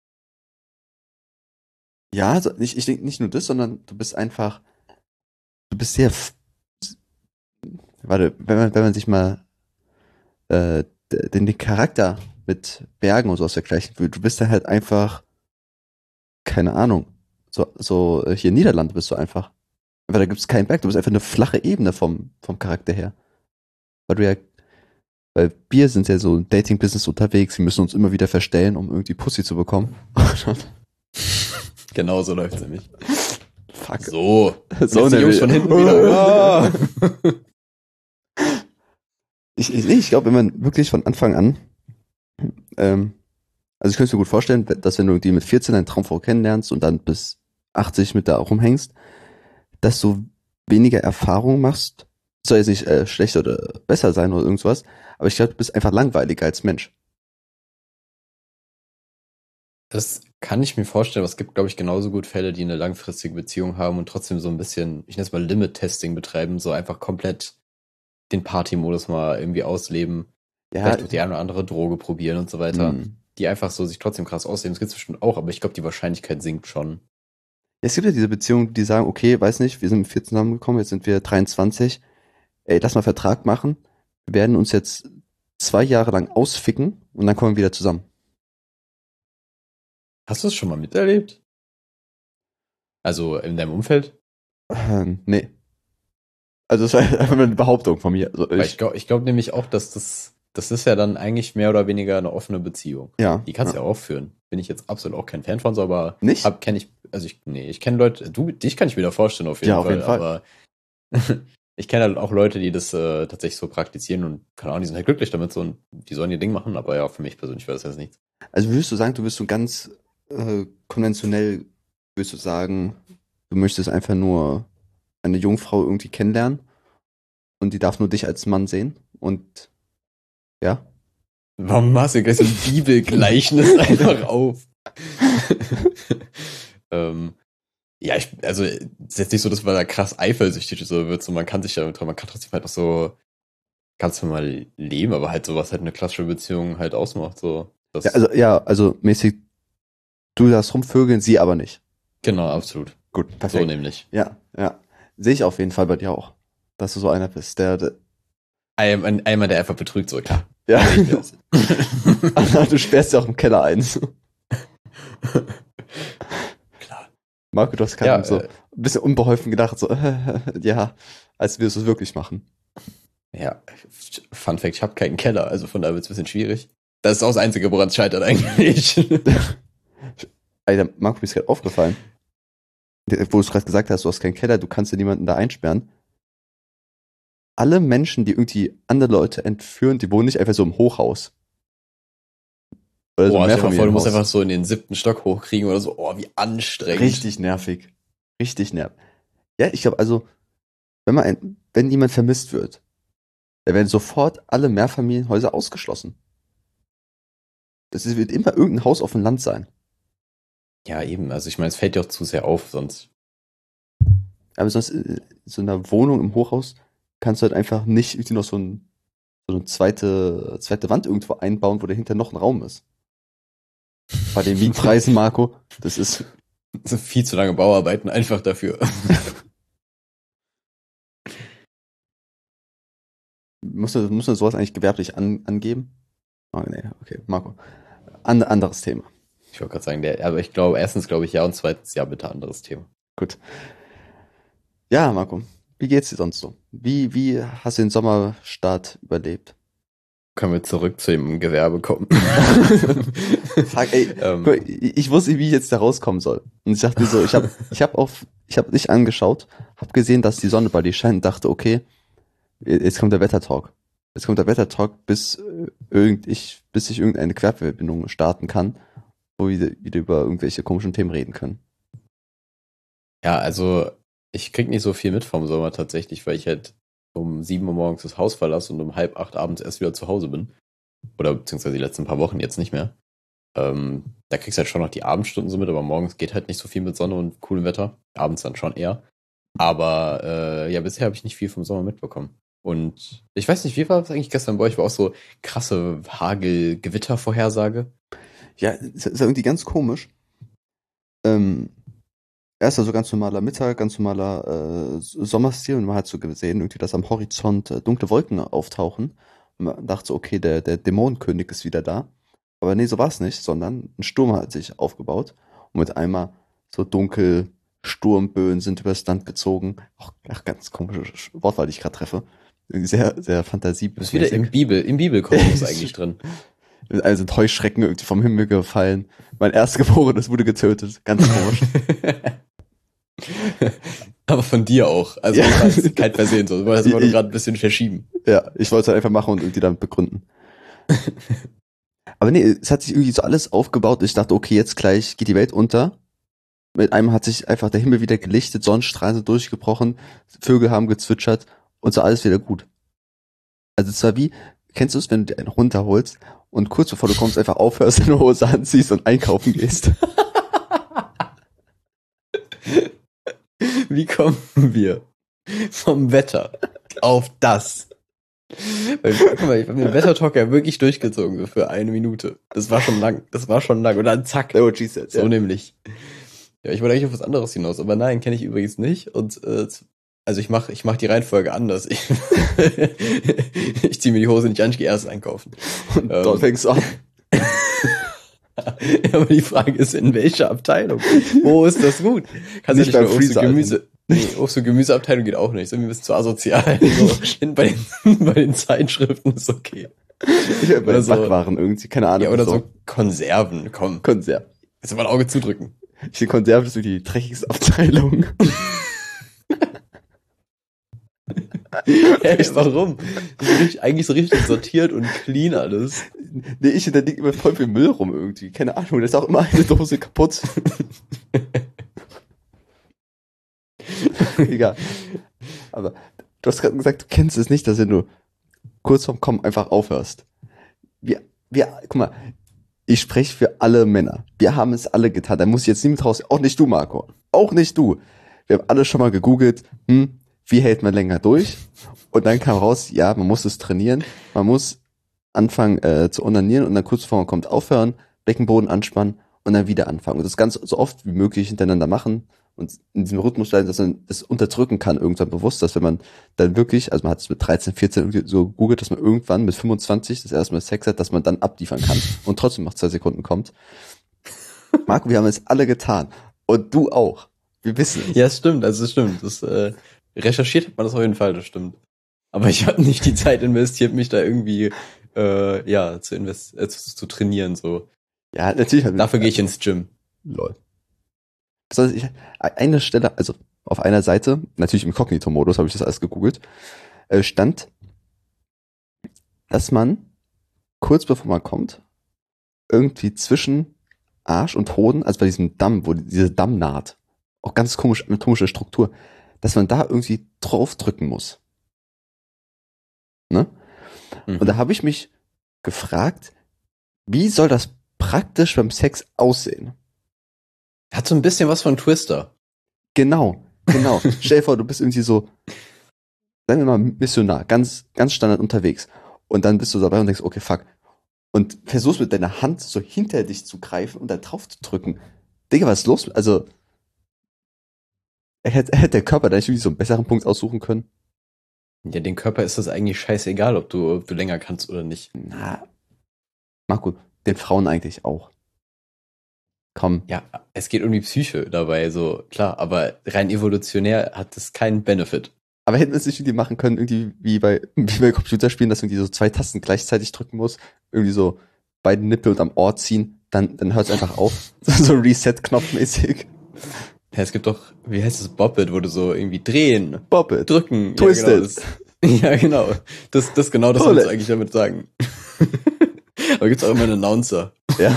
Ja, also ich, ich denke nicht nur das, sondern du bist einfach, du bist sehr, f- warte, wenn man, wenn man sich mal äh, den, den Charakter mit Bergen und sowas vergleichen will, du bist da halt einfach, keine Ahnung, so, so äh, hier in Niederlande bist du einfach. Weil da gibt es keinen Berg, du bist einfach eine flache Ebene vom, vom Charakter her. Weil du ja, weil wir sind ja so im Dating-Business unterwegs, wir müssen uns immer wieder verstellen, um irgendwie Pussy zu bekommen. Genau so läuft's nämlich. Fuck. So, So jetzt die ne- Jungs von hinten wieder. Ja. Ich, ich, nee, ich glaube, wenn man wirklich von Anfang an, ähm, also ich könnte mir gut vorstellen, dass wenn du die mit vierzehn eine Traumfrau kennenlernst und dann bis achtzig mit da rumhängst, dass du weniger Erfahrung machst. Soll jetzt nicht äh, schlechter oder besser sein oder irgendwas, aber ich glaube, du bist einfach langweiliger als Mensch. Das kann ich mir vorstellen, aber es gibt, glaube ich, genauso gut Fälle, die eine langfristige Beziehung haben und trotzdem so ein bisschen, ich nenne es mal Limit-Testing betreiben, so einfach komplett den Party-Modus mal irgendwie ausleben, Ja, vielleicht auch die eine oder andere Droge probieren und so weiter, mh. die einfach so sich trotzdem krass ausleben. Das gibt es bestimmt auch, aber ich glaube, die Wahrscheinlichkeit sinkt schon. Es gibt ja diese Beziehungen, die sagen, okay, weiß nicht, wir sind mit vierzehn zusammengekommen, jetzt sind wir dreiundzwanzig, ey, lass mal Vertrag machen, wir werden uns jetzt zwei Jahre lang ausficken und dann kommen wir wieder zusammen. Hast du das schon mal miterlebt? Also in deinem Umfeld? Ähm, nee. Also das war einfach nur eine Behauptung von mir. Also Weil ich, ich glaube ich glaub nämlich auch, dass das, das ist ja dann eigentlich mehr oder weniger eine offene Beziehung. ja. Die kannst du ja. ja auch führen. Bin ich jetzt absolut auch kein Fan von, so, aber Nicht? hab, kenn ich, also ich, nee, ich kenne Leute, du, dich kann ich mir da vorstellen auf jeden Ja, auf Fall, jeden Fall. aber ich kenne halt auch Leute, die das äh, tatsächlich so praktizieren und keine Ahnung, die sind halt glücklich damit so und die sollen ihr Ding machen, aber ja, für mich persönlich wäre das jetzt nichts. Also würdest du sagen, du bist so ganz äh, konventionell, würdest du sagen, du möchtest einfach nur eine Jungfrau irgendwie kennenlernen und die darf nur dich als Mann sehen und ja. Warum machst du gleich so ein Bibelgleichnis einfach auf? ähm, ja, ich, also es ist jetzt nicht so, dass man da krass eifersüchtig so wird, so man kann sich ja, man kann trotzdem halt auch so ganz normal leben, aber halt so, was halt eine klassische Beziehung halt ausmacht, so. Das, Ja, also ja, also mäßig, du darfst rumvögeln, sie aber nicht. genau, absolut. Gut, So perfekt. nämlich. Ja, ja. Sehe ich auf jeden Fall bei dir auch, dass du so einer bist, der, der Ein, ein, einmal, der einfach betrügt, so klar. ja. Ich weiß. Du sperrst ja auch im Keller ein. Klar. Marco, du hast gerade Ja, so äh, ein bisschen unbeholfen gedacht, so, ja, als würdest du es wirklich machen. ja, Fun Fact, ich habe keinen Keller, also von daher wird es ein bisschen schwierig. Das ist auch das Einzige, woran es scheitert eigentlich. Alter, Marco, mir ist gerade aufgefallen, wo du es gerade gesagt hast, du hast keinen Keller, du kannst ja niemanden da einsperren. Alle Menschen, die irgendwie andere Leute entführen, die wohnen nicht einfach so im Hochhaus. Oder so Boah, mehr stell dir von mal vor, du musst einfach so in den siebten Stock hochkriegen oder so. Oh, wie anstrengend. Richtig nervig. Richtig nervig. Ja, ich glaube, also, wenn man ein, wenn jemand vermisst wird, da werden sofort alle Mehrfamilienhäuser ausgeschlossen. Das ist, wird immer irgendein Haus auf dem Land sein. Ja, eben. Also ich meine, es fällt dir auch zu sehr auf, sonst. Aber sonst, in so einer Wohnung im Hochhaus kannst du halt einfach nicht irgendwie noch so, ein, so eine zweite, zweite Wand irgendwo einbauen, wo dahinter noch ein Raum ist. Bei den Mietpreisen, Marco, das ist. Das sind viel zu lange Bauarbeiten einfach dafür. Muss man, muss man sowas eigentlich gewerblich an, angeben? Oh, nee, okay, Marco. An, anderes Thema. Ich wollte gerade sagen, der, aber ich glaube, erstens glaube ich ja und zweitens ja, bitte anderes Thema. Gut. Ja, Marco, wie geht's dir sonst so? Wie, wie hast du den Sommerstart überlebt? Können wir zurück zu dem Gewerbe kommen? Fuck, ey, ähm, guck, ich, ich wusste nicht, wie ich jetzt da rauskommen soll. Und ich dachte mir so, ich habe ich hab auf, ich habe dich angeschaut, habe gesehen, dass die Sonne bei dir scheint und dachte, okay, jetzt kommt der Wettertalk. Jetzt kommt der Wettertalk, bis äh, irgend ich, bis ich irgendeine Querverbindung starten kann, wo wir wieder über irgendwelche komischen Themen reden können. ja, also ich krieg nicht so viel mit vom Sommer tatsächlich, weil ich halt um sieben Uhr morgens das Haus verlasse und um halb acht abends erst wieder zu Hause bin. Oder beziehungsweise die letzten paar Wochen jetzt nicht mehr. Ähm, da kriegst du halt schon noch die Abendstunden so mit, aber morgens geht halt nicht so viel mit Sonne und coolem Wetter. Abends dann schon eher. Aber äh, ja, bisher habe ich nicht viel vom Sommer mitbekommen. Und ich weiß nicht, wie war es eigentlich gestern bei euch? War auch so krasse Hagel-Gewitter-Vorhersage. Ja, ist, ist irgendwie ganz komisch. Ähm, erst also ganz normaler Mittag, ganz normaler äh, Sommerstil und man hat so gesehen, irgendwie, dass am Horizont äh, dunkle Wolken auftauchen Und man dachte so, okay, der, der Dämonenkönig ist wieder da. Aber nee, so war es nicht, sondern ein Sturm hat sich aufgebaut. Und mit einmal so dunkel, Sturmböen sind übers Land gezogen. Auch ach, ganz komische Wortwahl, die ich gerade treffe. Irgendwie sehr, sehr fantasiemäßig. Das ist wieder im Bibel, im Bibelkosmos eigentlich drin. Also sind Heuschrecken irgendwie vom Himmel gefallen. Mein Erstgeborenes wurde getötet. Ganz komisch. Aber von dir auch. Also Ja. du kannst kein Versehen so. Du wolltest immer nur Ich- gerade ein bisschen verschieben. Ja, ich wollte es halt einfach machen und irgendwie damit begründen. Aber nee, es hat sich irgendwie so alles aufgebaut. Ich dachte, okay, jetzt gleich geht die Welt unter. Mit einem hat sich einfach der Himmel wieder gelichtet, Sonnenstrahlen sind durchgebrochen, Vögel haben gezwitschert und so alles wieder gut. Also es war wie, kennst du es, wenn du dir einen runterholst und kurz bevor du kommst einfach aufhörst, deine Hose anziehst und einkaufen gehst? Wie kommen wir vom Wetter auf das? Weil, guck mal, ich habe den Wettertalk ja wirklich durchgezogen, so für eine Minute. Das war schon lang, das war schon lang. Und dann zack, Oh, Jesus. so nämlich. Ja, ich wollte eigentlich auf was anderes hinaus, aber nein, kenne ich übrigens nicht. Und äh, also ich mache ich mach die Reihenfolge anders. Ich, ich ziehe mir die Hose nicht an, ich gehe erst einkaufen. Und dort Ähm. fängst du an. Ja, aber die Frage ist, in welcher Abteilung? Wo ist das gut? Kannst Nicht du beim nicht mehr Obst und Freezer, Gemüse. Nee, Obst- und Gemüseabteilung geht auch nicht. So, wir bist zu asozial. So, in, bei, den, bei den Zeitschriften ist okay. Ich hab bei Oder den so. Backwaren irgendwie, keine Ahnung. Ja, oder so Konserven. Komm, Konserven. jetzt mal ein Auge zudrücken. Ich sehe Konserven ist so die dreckigste Abteilung. Hä, warum? Das ist richtig, eigentlich so richtig sortiert und clean alles. Nee, ich, da liegt immer voll viel Müll rum irgendwie. Keine Ahnung, da ist auch immer eine Dose kaputt. Egal. Aber du hast gerade gesagt, du kennst es nicht, dass wenn du kurz vorm Kommen einfach aufhörst. Wir, wir, guck mal, ich spreche für alle Männer. Wir haben es alle getan. Da muss jetzt niemand raus. Auch nicht du, Marco. Auch nicht du. Wir haben alle schon mal gegoogelt, hm, wie hält man länger durch? Und dann kam raus, ja, man muss es trainieren. Man muss anfangen äh, zu onanieren und dann kurz bevor man kommt aufhören, Beckenboden anspannen und dann wieder anfangen. Und das ganz so oft wie möglich hintereinander machen und in diesem Rhythmus bleiben, dass man das unterdrücken kann irgendwann bewusst, dass wenn man dann wirklich, also man hat es mit dreizehn, vierzehn irgendwie so gegoogelt, dass man irgendwann mit fünfundzwanzig das erste Mal Sex hat, dass man dann abliefern kann und trotzdem nach zwei Sekunden kommt. Marco, wir haben es alle getan. Und du auch. Wir wissen es. Ja, es stimmt, also es stimmt. Das, äh, recherchiert hat man das auf jeden Fall, das stimmt. Aber ich habe nicht die Zeit investiert, mich da irgendwie äh, ja zu, invest äh, zu, zu trainieren. So. Ja, natürlich. Dafür gehe ich ins Gym. Lol. Besonders ich, eine Stelle, also auf einer Seite, natürlich im Kognito-Modus habe ich das alles gegoogelt, äh, stand, dass man kurz bevor man kommt, irgendwie zwischen Arsch und Hoden, also bei diesem Damm, wo diese Dammnaht, auch ganz komisch anatomische Struktur, dass man da irgendwie draufdrücken muss. Ne? Mhm. Und da habe ich mich gefragt, wie soll das praktisch beim Sex aussehen? Hat so ein bisschen was von Twister. Genau, genau. Stell dir vor, du bist irgendwie so, sagen wir mal, Missionar, ganz, ganz standard unterwegs. Und dann bist du dabei und denkst, okay, fuck. Und versuchst mit deiner Hand so hinter dich zu greifen und da drauf zu drücken. Digga, was ist los? Also, er hätte, er hätte der Körper da nicht irgendwie so einen besseren Punkt aussuchen können. Ja, den Körper ist das eigentlich scheißegal, ob du, ob du länger kannst oder nicht. Na, Marco, den Frauen eigentlich auch. Komm. Ja, es geht um die Psyche dabei, so klar, aber rein evolutionär hat das keinen Benefit. Aber hätten wir es nicht irgendwie machen können, irgendwie wie bei, wie bei Computerspielen, dass man irgendwie so zwei Tasten gleichzeitig drücken muss, irgendwie so beide Nippel und am Ohr ziehen, dann, dann hört es einfach auf. So Reset-Knopf-mäßig. Ja, es gibt doch, wie heißt das, Bop-It, wo du so irgendwie drehen, Bop it. drücken. Twist ja, genau, it. das, ja, genau. Das, das genau das Pull willst du it. eigentlich damit sagen. Aber gibt's auch immer einen Announcer. Ja.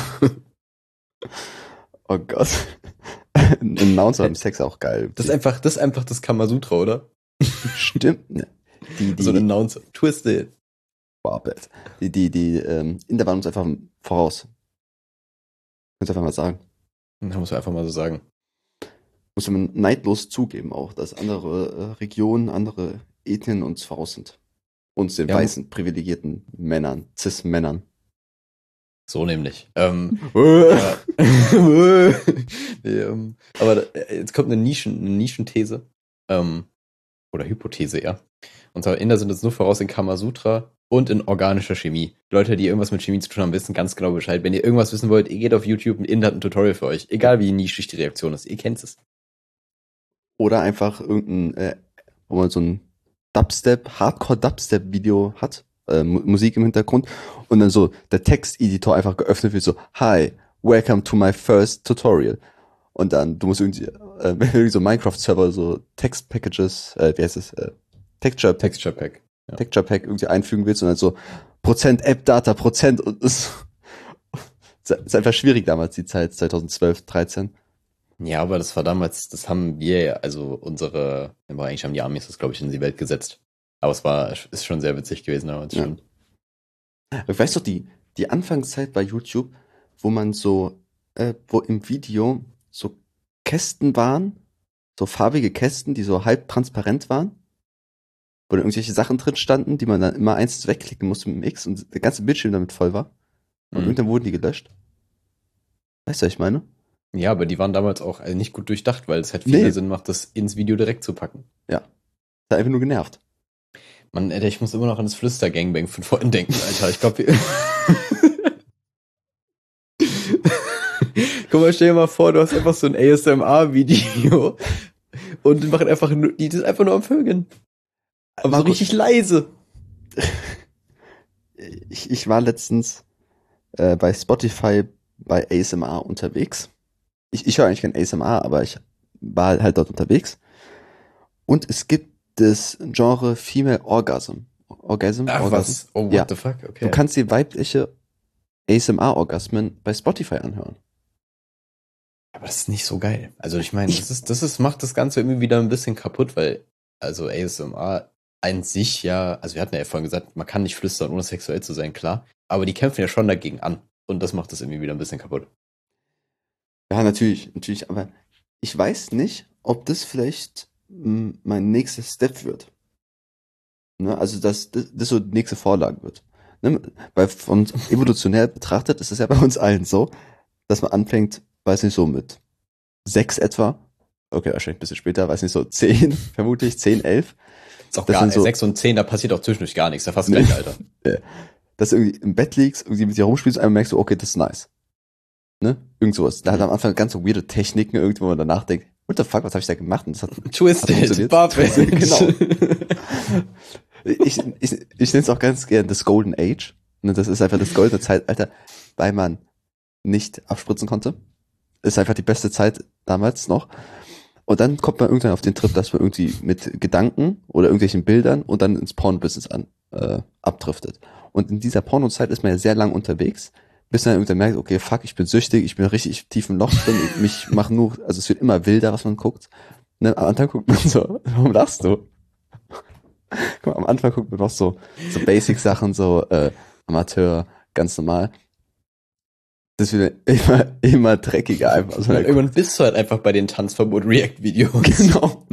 Oh Gott. Ein Announcer beim Sex auch geil. Das ist einfach, das ist einfach das Kamasutra, oder? Stimmt. Ne. Die, die, So ein Announcer. Twist it. Bop it. Die, die, die, ähm, Inder waren uns einfach voraus. Kannst du einfach mal sagen. Da muss man einfach mal so sagen. Muss man neidlos zugeben auch, dass andere äh, Regionen, andere Ethnien uns voraus sind. Uns den Ja. weißen, privilegierten Männern, Cis-Männern. So nämlich. Ähm, ja. Nee, ähm, aber da- jetzt kommt eine, Nischen, eine Nischenthese. Ähm, oder Hypothese, ja. Und zwar Inder sind jetzt nur voraus in Kamasutra, und in organischer Chemie. Leute, die irgendwas mit Chemie zu tun haben, wissen ganz genau Bescheid. Wenn ihr irgendwas wissen wollt, ihr geht auf YouTube, ein Inder hat ein Tutorial für euch. Egal wie nischig die Reaktion ist, ihr kennt es. Oder einfach irgendein, äh, wo man so ein Dubstep, Hardcore-Dubstep-Video hat, äh, Mu- Musik im Hintergrund und dann so der Texteditor einfach geöffnet wird, so, hi, welcome to my first tutorial. Und dann, du musst irgendwie, äh, irgendwie so Minecraft-Server, so Text-Packages, äh, wie heißt es, äh, Texture, Texture Pack. Ja. Texture Pack irgendwie einfügen willst und dann so Prozent App-Data, Prozent und das ist einfach schwierig damals, die Zeit, zweitausendzwölf, dreizehn. Ja, aber das war damals, das haben wir, ja, also unsere, aber eigentlich haben die Amis das, glaube ich, in die Welt gesetzt. Aber es war, ist schon sehr witzig gewesen damals, Ja. stimmt. Ich weiß doch, die, die Anfangszeit bei YouTube, wo man so, äh, wo im Video so Kästen waren, so farbige Kästen, die so halb transparent waren, wo dann irgendwelche Sachen drin standen, die man dann immer einzeln wegklicken musste mit dem X und der ganze Bildschirm damit voll war. Und Mhm. irgendwann wurden die gelöscht. Weißt du, was ich meine? Ja, aber die waren damals auch also nicht gut durchdacht, weil es halt viel Nee. mehr Sinn macht, das ins Video direkt zu packen. Da einfach nur genervt. Mann, Alter, ich muss immer noch an das Flüster-Gangbang von vorhin denken, Alter. Ich glaube, wir... Guck mal, stell dir mal vor, du hast einfach so ein A S M R-Video und die machen einfach nur, die sind einfach nur am Vögeln. Aber so Marco, richtig leise. Ich, ich war letztens äh, bei Spotify bei A S M R unterwegs. Ich, ich höre eigentlich kein A S M R, aber ich war halt dort unterwegs. Und es gibt das Genre Female Orgasm. Orgasm? Ach, Orgasm? was? Oh, what Ja. the fuck? Okay. Du kannst die weibliche A S M R-Orgasmen bei Spotify anhören. Aber das ist nicht so geil. Also ich meine, das ist, das ist, macht das Ganze irgendwie wieder ein bisschen kaputt, weil, also A S M R an sich ja, also wir hatten ja vorhin gesagt, man kann nicht flüstern, ohne sexuell zu sein, klar. Aber die kämpfen ja schon dagegen an. Und das macht das irgendwie wieder ein bisschen kaputt. Ja, natürlich, natürlich, aber ich weiß nicht, ob das vielleicht mh, mein nächster Step wird. Ne? Also, dass das, das so die nächste Vorlage wird. Ne? Weil von evolutionär betrachtet ist es ja bei uns allen so, dass man anfängt, weiß nicht, so mit sechs etwa, okay, wahrscheinlich ein bisschen später, weiß nicht, so zehn, vermutlich zehn, elf, Ist auch Das gar sind nicht. so- sechs und zehn, da passiert auch zwischendurch gar nichts. Da fast Nee. gleich, Alter. dass du irgendwie im Bett liegst, irgendwie mit dir rumspielst und einmal merkst du, okay, das ist nice. Ne? Irgend sowas. Da hat am Anfang ganz so weirde Techniken, irgendwo, wo man danach denkt, what the fuck, was habe ich da gemacht? Und das hat Twisted, funktioniert. Barbell. Genau. ich, ich, ich nenne es auch ganz gern das Golden Age. Ne, das ist einfach das goldene Zeitalter, weil man nicht abspritzen konnte. Ist einfach die beste Zeit damals noch. Und dann kommt man irgendwann auf den Trip, dass man irgendwie mit Gedanken oder irgendwelchen Bildern und dann ins Porno-Business an, äh, abdriftet. Und in dieser Porno-Zeit ist man ja sehr lang unterwegs, bis man irgendwann merkt, okay, fuck, ich bin süchtig, ich bin richtig tief im Loch drin, ich, mich mach nur, also es wird immer wilder, was man guckt. Ne, am Anfang guckt man so, warum lachst du? Guck mal, am Anfang guckt man noch so, so Basic-Sachen, so äh, Amateur, ganz normal. Das wird immer, immer dreckiger einfach. Also, Und irgendwann bist du halt einfach bei den Tanzverbot-React-Videos. genau.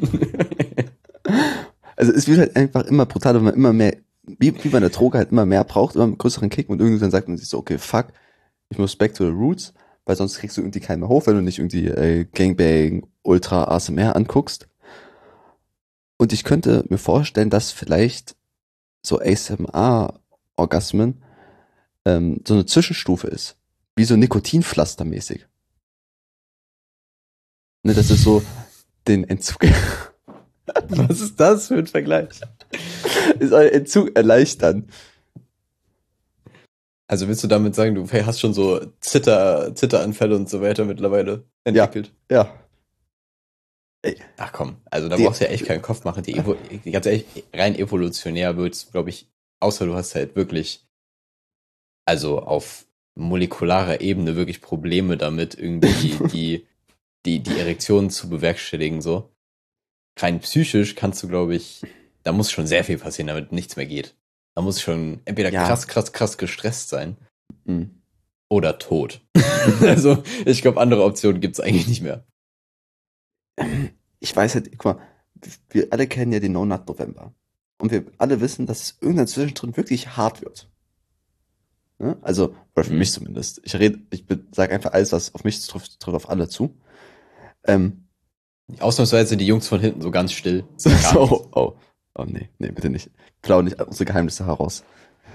Also es wird halt einfach immer brutaler, wenn man immer mehr, wie, wie bei einer Droge halt immer mehr braucht, immer einen größeren Kick und irgendwann sagt man sich so, okay, fuck, ich muss back to the roots, weil sonst kriegst du irgendwie keinen mehr hoch, wenn du nicht irgendwie äh, Gangbang, Ultra, A S M R anguckst. Und ich könnte mir vorstellen, dass vielleicht so A S M R-Orgasmen ähm, so eine Zwischenstufe ist. Wie so Nikotinpflaster-mäßig. Ne, das ist so den Entzug, Was ist das für ein Vergleich? ist ein Entzug erleichtern. Also willst du damit sagen, du hast schon so Zitter, Zitteranfälle und so weiter mittlerweile entwickelt? Ja. Ach komm, also da Die- brauchst du ja echt keinen Kopf machen. Die, Evo ganz ehrlich, rein evolutionär wird's, glaube ich, außer du hast halt wirklich, also auf molekularer Ebene wirklich Probleme damit, irgendwie die, die, die Erektion zu bewerkstelligen, so. Rein psychisch kannst du, glaube ich, da muss schon sehr viel passieren, damit nichts mehr geht. Da muss schon entweder Ja. krass, krass, krass gestresst sein Mhm. oder tot. Also, ich glaube, andere Optionen gibt's eigentlich nicht mehr. Ich weiß halt, guck mal, wir alle kennen ja den No-Nut-November. Und wir alle wissen, dass es irgendwann zwischendrin wirklich hart wird. Ne? Also, oder für Mhm. mich zumindest. Ich rede, ich sage einfach alles, was auf mich trifft, trifft auf alle zu. Ähm, Ausnahmsweise die Jungs von hinten so ganz still. so, Gar nichts. oh, oh, oh, nee, nee, bitte nicht. Klau nicht unsere Geheimnisse heraus.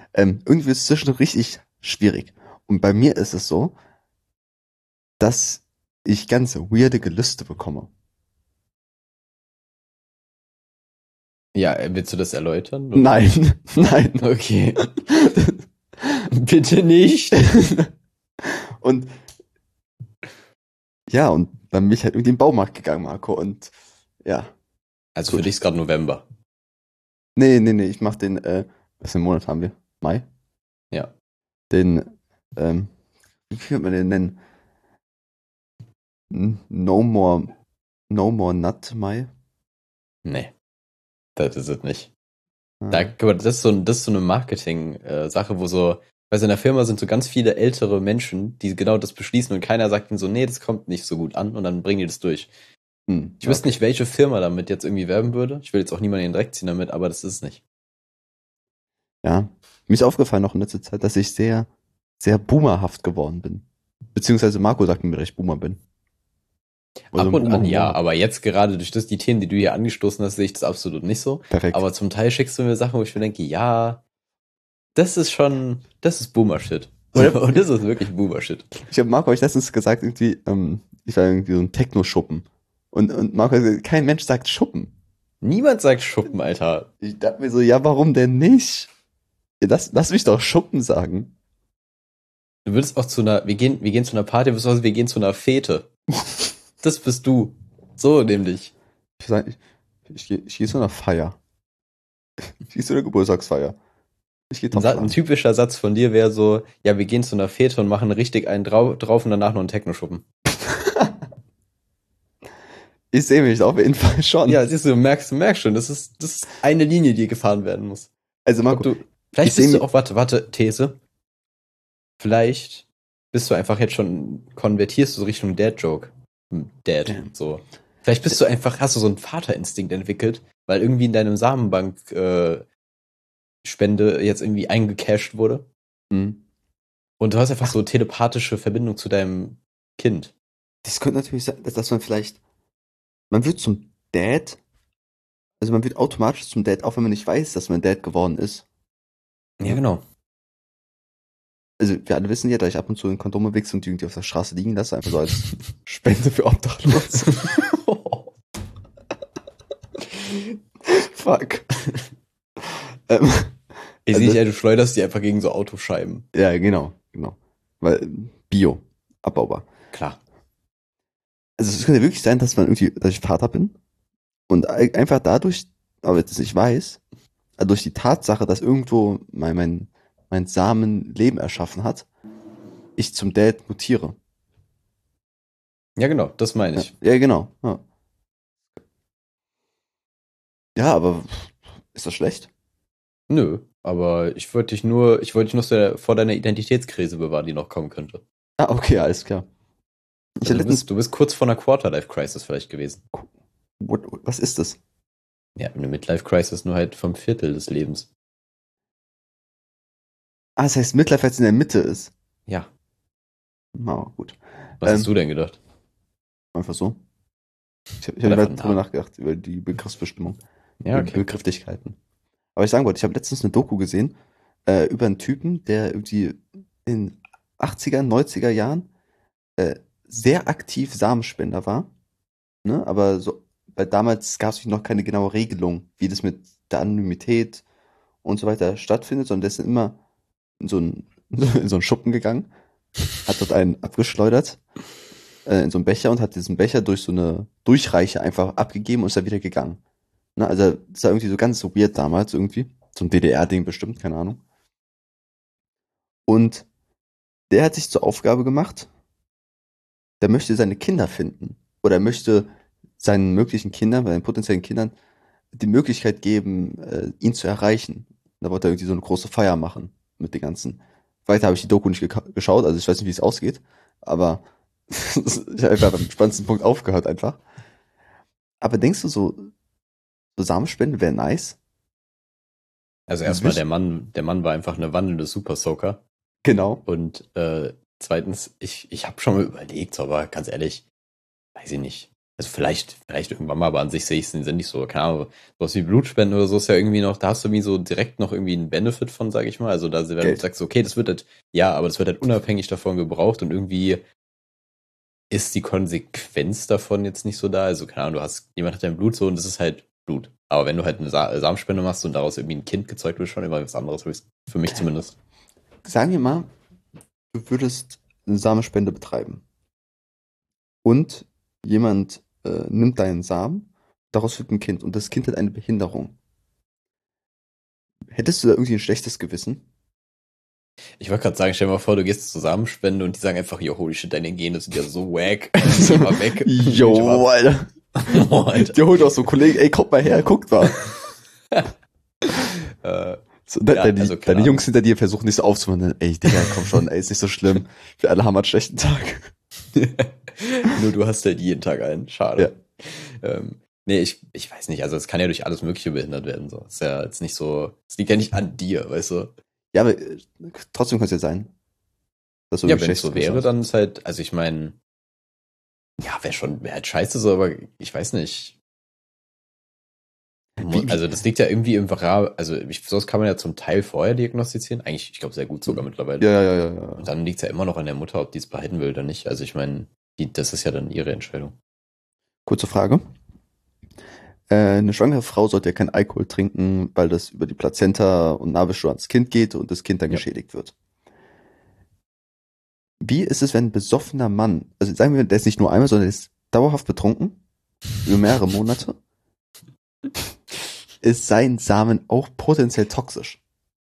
Ähm, irgendwie ist es zwischendurch richtig schwierig. Und bei mir ist es so, dass ich ganz weirde Gelüste bekomme. Ja, äh, willst du das erläutern? oder? Nein, nein. Okay. Bitte nicht. Und ja, und dann bin ich halt irgendwie in den Baumarkt gegangen, Marco. Und ja. Also Gut. für dich ist gerade November. Nee, nee, nee, ich mach den, äh, was für einen Monat haben wir? Mai? Ja. Den, ähm, wie könnte man den nennen? N- No more, no more Nut Mai? Nee, das ist es nicht. Ah. Da, guck mal, das ist so, ein- das ist so eine Marketing-Sache, wo so, weil in der Firma sind so ganz viele ältere Menschen, die genau das beschließen und keiner sagt ihnen so, nee, das kommt nicht so gut an und dann bringen die das durch. Hm, Ich wüsste okay. nicht, welche Firma damit jetzt irgendwie werben würde. Ich will jetzt auch niemanden in den Dreck ziehen damit, aber das ist es nicht. Ja, mir ist aufgefallen noch in letzter Zeit, dass ich sehr, sehr boomerhaft geworden bin. Beziehungsweise Marco sagt mir, dass ich Boomer bin. Oder so Ab ein und an Boomer-Humor ja, hab. aber jetzt gerade durch das, die Themen, die du hier angestoßen hast, sehe ich das absolut nicht so. Perfekt. Aber zum Teil schickst du mir Sachen, wo ich mir denke, ja, das ist schon, das ist Boomer-Shit. Oder- Und das ist wirklich Boomer-Shit. Ich habe Marco euch letztens gesagt, irgendwie, ähm, ich war irgendwie so ein Techno-Schuppen. Und, und Marco hat gesagt, kein Mensch sagt Schuppen. Niemand sagt Schuppen, Alter. Ich dachte mir so, ja, warum denn nicht? Ja, Lass, lass mich doch Schuppen sagen. Du würdest auch zu einer, wir gehen, wir gehen zu einer Party, beziehungsweise wir gehen zu einer Fete. Das bist du. So nämlich. Ich sag, ich, ich, gehe ich geh zu einer Feier. Ich gehe zu einer Geburtstagsfeier. Ich gehe Ein, Sa- ein Topfladen. typischer Satz von dir wäre so, ja, wir gehen zu einer Fete und machen richtig einen drau drauf und danach noch einen Techno-Schuppen. Ich sehe mich auf jeden Fall schon. Ja, siehst du, du merkst, du merkst schon, das ist, das ist eine Linie, die gefahren werden muss. Also Ob Marco, du, vielleicht ich seh bist du mi- auch, warte, warte, These. Vielleicht bist du einfach jetzt schon, konvertierst du so Richtung Dad-Joke. Hm, Dad, Ja. so. Vielleicht bist du einfach, hast du so einen Vaterinstinkt entwickelt, weil irgendwie in deinem Samenbank, äh, Spende jetzt irgendwie eingecashed wurde. Hm. Und du hast einfach so telepathische Verbindung zu deinem Kind. Das könnte natürlich sein, dass, dass man vielleicht, man wird zum Dad, also man wird automatisch zum Dad, auch wenn man nicht weiß, dass man Dad geworden ist. Ja, genau. Also wir alle wissen ja, dass ich ab und zu in Kondome wichse und die irgendwie auf der Straße liegen lasse, einfach so als Spende für Obdachlose. Fuck. ähm, Ich Also- sehe nicht, du schleuderst die einfach gegen so Autoscheiben. ja, genau, genau. Weil ähm, Bio, abbaubar. Klar. Also es könnte wirklich sein, dass man irgendwie, dass ich Vater bin und ei- einfach dadurch, aber das nicht weiß, also durch die Tatsache, dass irgendwo mein, mein, mein Samen Leben erschaffen hat, ich zum Dad mutiere. Ja, genau, das meine Ja, ich. ja genau. Ja. ja, aber ist das schlecht? Nö, aber ich wollte dich nur, ich wollte dich noch so vor deiner Identitätskrise bewahren, die noch kommen könnte. Ah, okay, alles klar. Ich Also hatte du, letztens, bist, du bist kurz vor einer Quarterlife-Crisis vielleicht gewesen. what, what, was ist das? Ja, eine Midlife-Crisis nur halt vom Viertel des Lebens. Ah, das heißt Midlife jetzt in der Mitte ist. Ja. Na, gut. Was Ähm, hast du denn gedacht? Einfach so. Ich habe ich Oder hab von drüber da. nachgedacht, über die Begriffsbestimmung. Ja, Be- okay. Begrifflichkeiten. Aber ich sagen wollte, ich habe letztens eine Doku gesehen äh, über einen Typen, der irgendwie in achtziger, neunziger Jahren äh, sehr aktiv Samenspender war. Ne? Aber so, weil damals gab es noch keine genaue Regelung, wie das mit der Anonymität und so weiter stattfindet, sondern der ist dann immer in so einen, in so einen Schuppen gegangen, hat dort einen abgeschleudert äh, in so einen Becher und hat diesen Becher durch so eine Durchreiche einfach abgegeben und ist dann wieder gegangen. Ne? Also das war irgendwie so ganz so weird damals irgendwie. So ein D D R-Ding bestimmt, keine Ahnung. Und der hat sich zur Aufgabe gemacht, der möchte seine Kinder finden. Oder er möchte seinen möglichen Kindern, seinen potenziellen Kindern, die Möglichkeit geben, äh, ihn zu erreichen. Da wollte er irgendwie so eine große Feier machen mit den ganzen. Weiter habe ich die Doku nicht geka- geschaut, also ich weiß nicht, wie es ausgeht, aber ich habe einfach beim spannendsten Punkt aufgehört einfach. Aber denkst du so, so Samenspende wäre nice? Also Du erstmal, bist- der Mann, der Mann war einfach eine wandelnde Super Soaker. Genau. Und äh, zweitens, ich, ich habe schon mal überlegt, so, aber ganz ehrlich, weiß ich nicht. Also vielleicht, vielleicht irgendwann mal, aber an sich sehe ich es nicht so, keine Ahnung, sowas wie Blutspenden oder so ist ja irgendwie noch, da hast du irgendwie so direkt noch irgendwie einen Benefit von, sag ich mal. Also da, wenn Geld. du sagst, okay, das wird halt, ja, aber das wird halt unabhängig davon gebraucht und irgendwie ist die Konsequenz davon jetzt nicht so da. Also, keine Ahnung, du hast, jemand hat dein Blut so und das ist halt Blut. Aber wenn du halt eine Sa Samenspende machst und daraus irgendwie ein Kind gezeugt wird, schon immer was anderes, für mich zumindest. Sagen wir mal, du würdest eine Samenspende betreiben. Und jemand äh, nimmt deinen Samen, daraus wird ein Kind und das Kind hat eine Behinderung. Hättest du da irgendwie ein schlechtes Gewissen? Ich wollte gerade sagen, stell dir mal vor, du gehst zur Samenspende und die sagen einfach, yo, holy shit, deine Gene sind ja so wack. Geh mal weg. Jo, Alter. Oh, Alter. Die holt auch so Kollegen, ey, kommt mal her, guckt mal. äh, So, de ja, deine also, deine Jungs hinter dir versuchen nicht so aufzumachen. Ey, Digga, komm schon, ey, ist nicht so schlimm. Wir alle haben einen schlechten Tag. Nur du hast halt jeden Tag einen. Schade. Ja. Ähm, nee, ich, ich weiß nicht. Also es kann ja durch alles Mögliche behindert werden. So. Ist ja jetzt nicht so. Es liegt ja nicht an dir, weißt du. Ja, aber äh, trotzdem kann es ja sein. Dass du Ja, irgendwie wenn es so schlechtes wäre, hast. dann ist halt, also ich meine, ja, wäre schon, wäre halt scheiße so, aber ich weiß nicht. Mu- Wie- Also das liegt ja irgendwie im Rahmen, also ich, sowas kann man ja zum Teil vorher diagnostizieren. Eigentlich, ich glaube, sehr gut sogar mittlerweile. Ja, ja, ja, ja. Und dann liegt es ja immer noch an der Mutter, ob die es behalten will oder nicht. Also ich meine, die, das ist ja dann ihre Entscheidung. Kurze Frage. Äh, eine schwangere Frau sollte ja keinen Alkohol trinken, weil das über die Plazenta und Nabelschnur ans Kind geht und das Kind dann Ja. geschädigt wird. Wie ist es, wenn ein besoffener Mann, also sagen wir, der ist nicht nur einmal, sondern der ist dauerhaft betrunken, über mehrere Monate, ist sein Samen auch potenziell toxisch?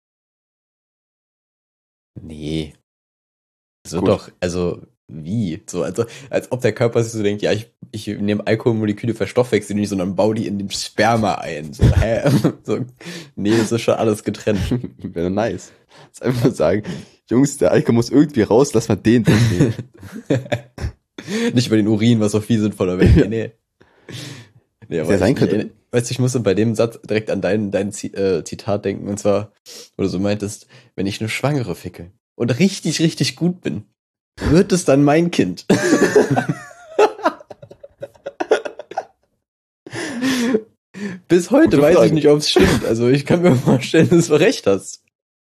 Nee. Das wird Gut. doch, also wie? So, also, als ob der Körper sich so denkt, ja, ich, ich nehme Alkoholmoleküle, verstoffwechsel die nicht, sondern baue die in den Sperma ein. So, hä? So, nee, das ist schon alles getrennt. Wäre nice. Das ist einfach nur sagen, Jungs, der Alkohol muss irgendwie raus, lass mal den wegnehmen. Nicht über den Urin, was auch viel sinnvoller wäre. Nee, nee. Nee, Was ja sein ich, könnte. Ich, weißt du, ich musste bei dem Satz direkt an dein, dein Zi- äh, Zitat denken, und zwar, wo du so meintest, wenn ich eine Schwangere ficke und richtig, richtig gut bin, wird es dann mein Kind? Bis heute Gute weiß Frage. ich nicht, ob es stimmt. Also ich kann mir vorstellen, dass du recht hast.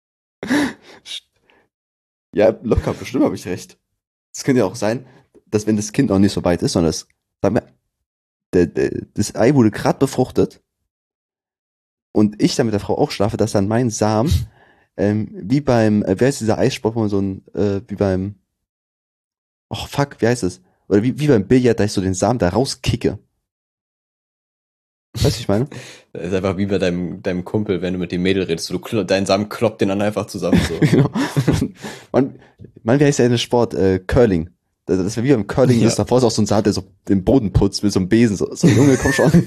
Ja, locker, bestimmt habe ich recht. Es könnte ja auch sein, dass wenn das Kind noch nicht so weit ist, sondern das, sagen wir, der, der, das Ei wurde gerade befruchtet und ich dann mit der Frau auch schlafe, dass dann mein Samen, ähm, wie beim, äh, wer ist dieser Eissport, wo man so ein, äh, wie beim, oh fuck, wie heißt es? Oder wie, wie beim Billard, da ich so den Samen da rauskicke. Weißt du, was ich meine? Das ist einfach wie bei deinem, deinem Kumpel, wenn du mit dem Mädel redest, du klo- dein Samen kloppt den dann einfach zusammen. So. Genau. Man, man, wie heißt der in der Sport? Äh, Curling. Das das wäre wie beim Curling, Ja. ist davor ist auch so ein Saat, der so den Boden putzt mit so einem Besen. So, so Junge, komm schon.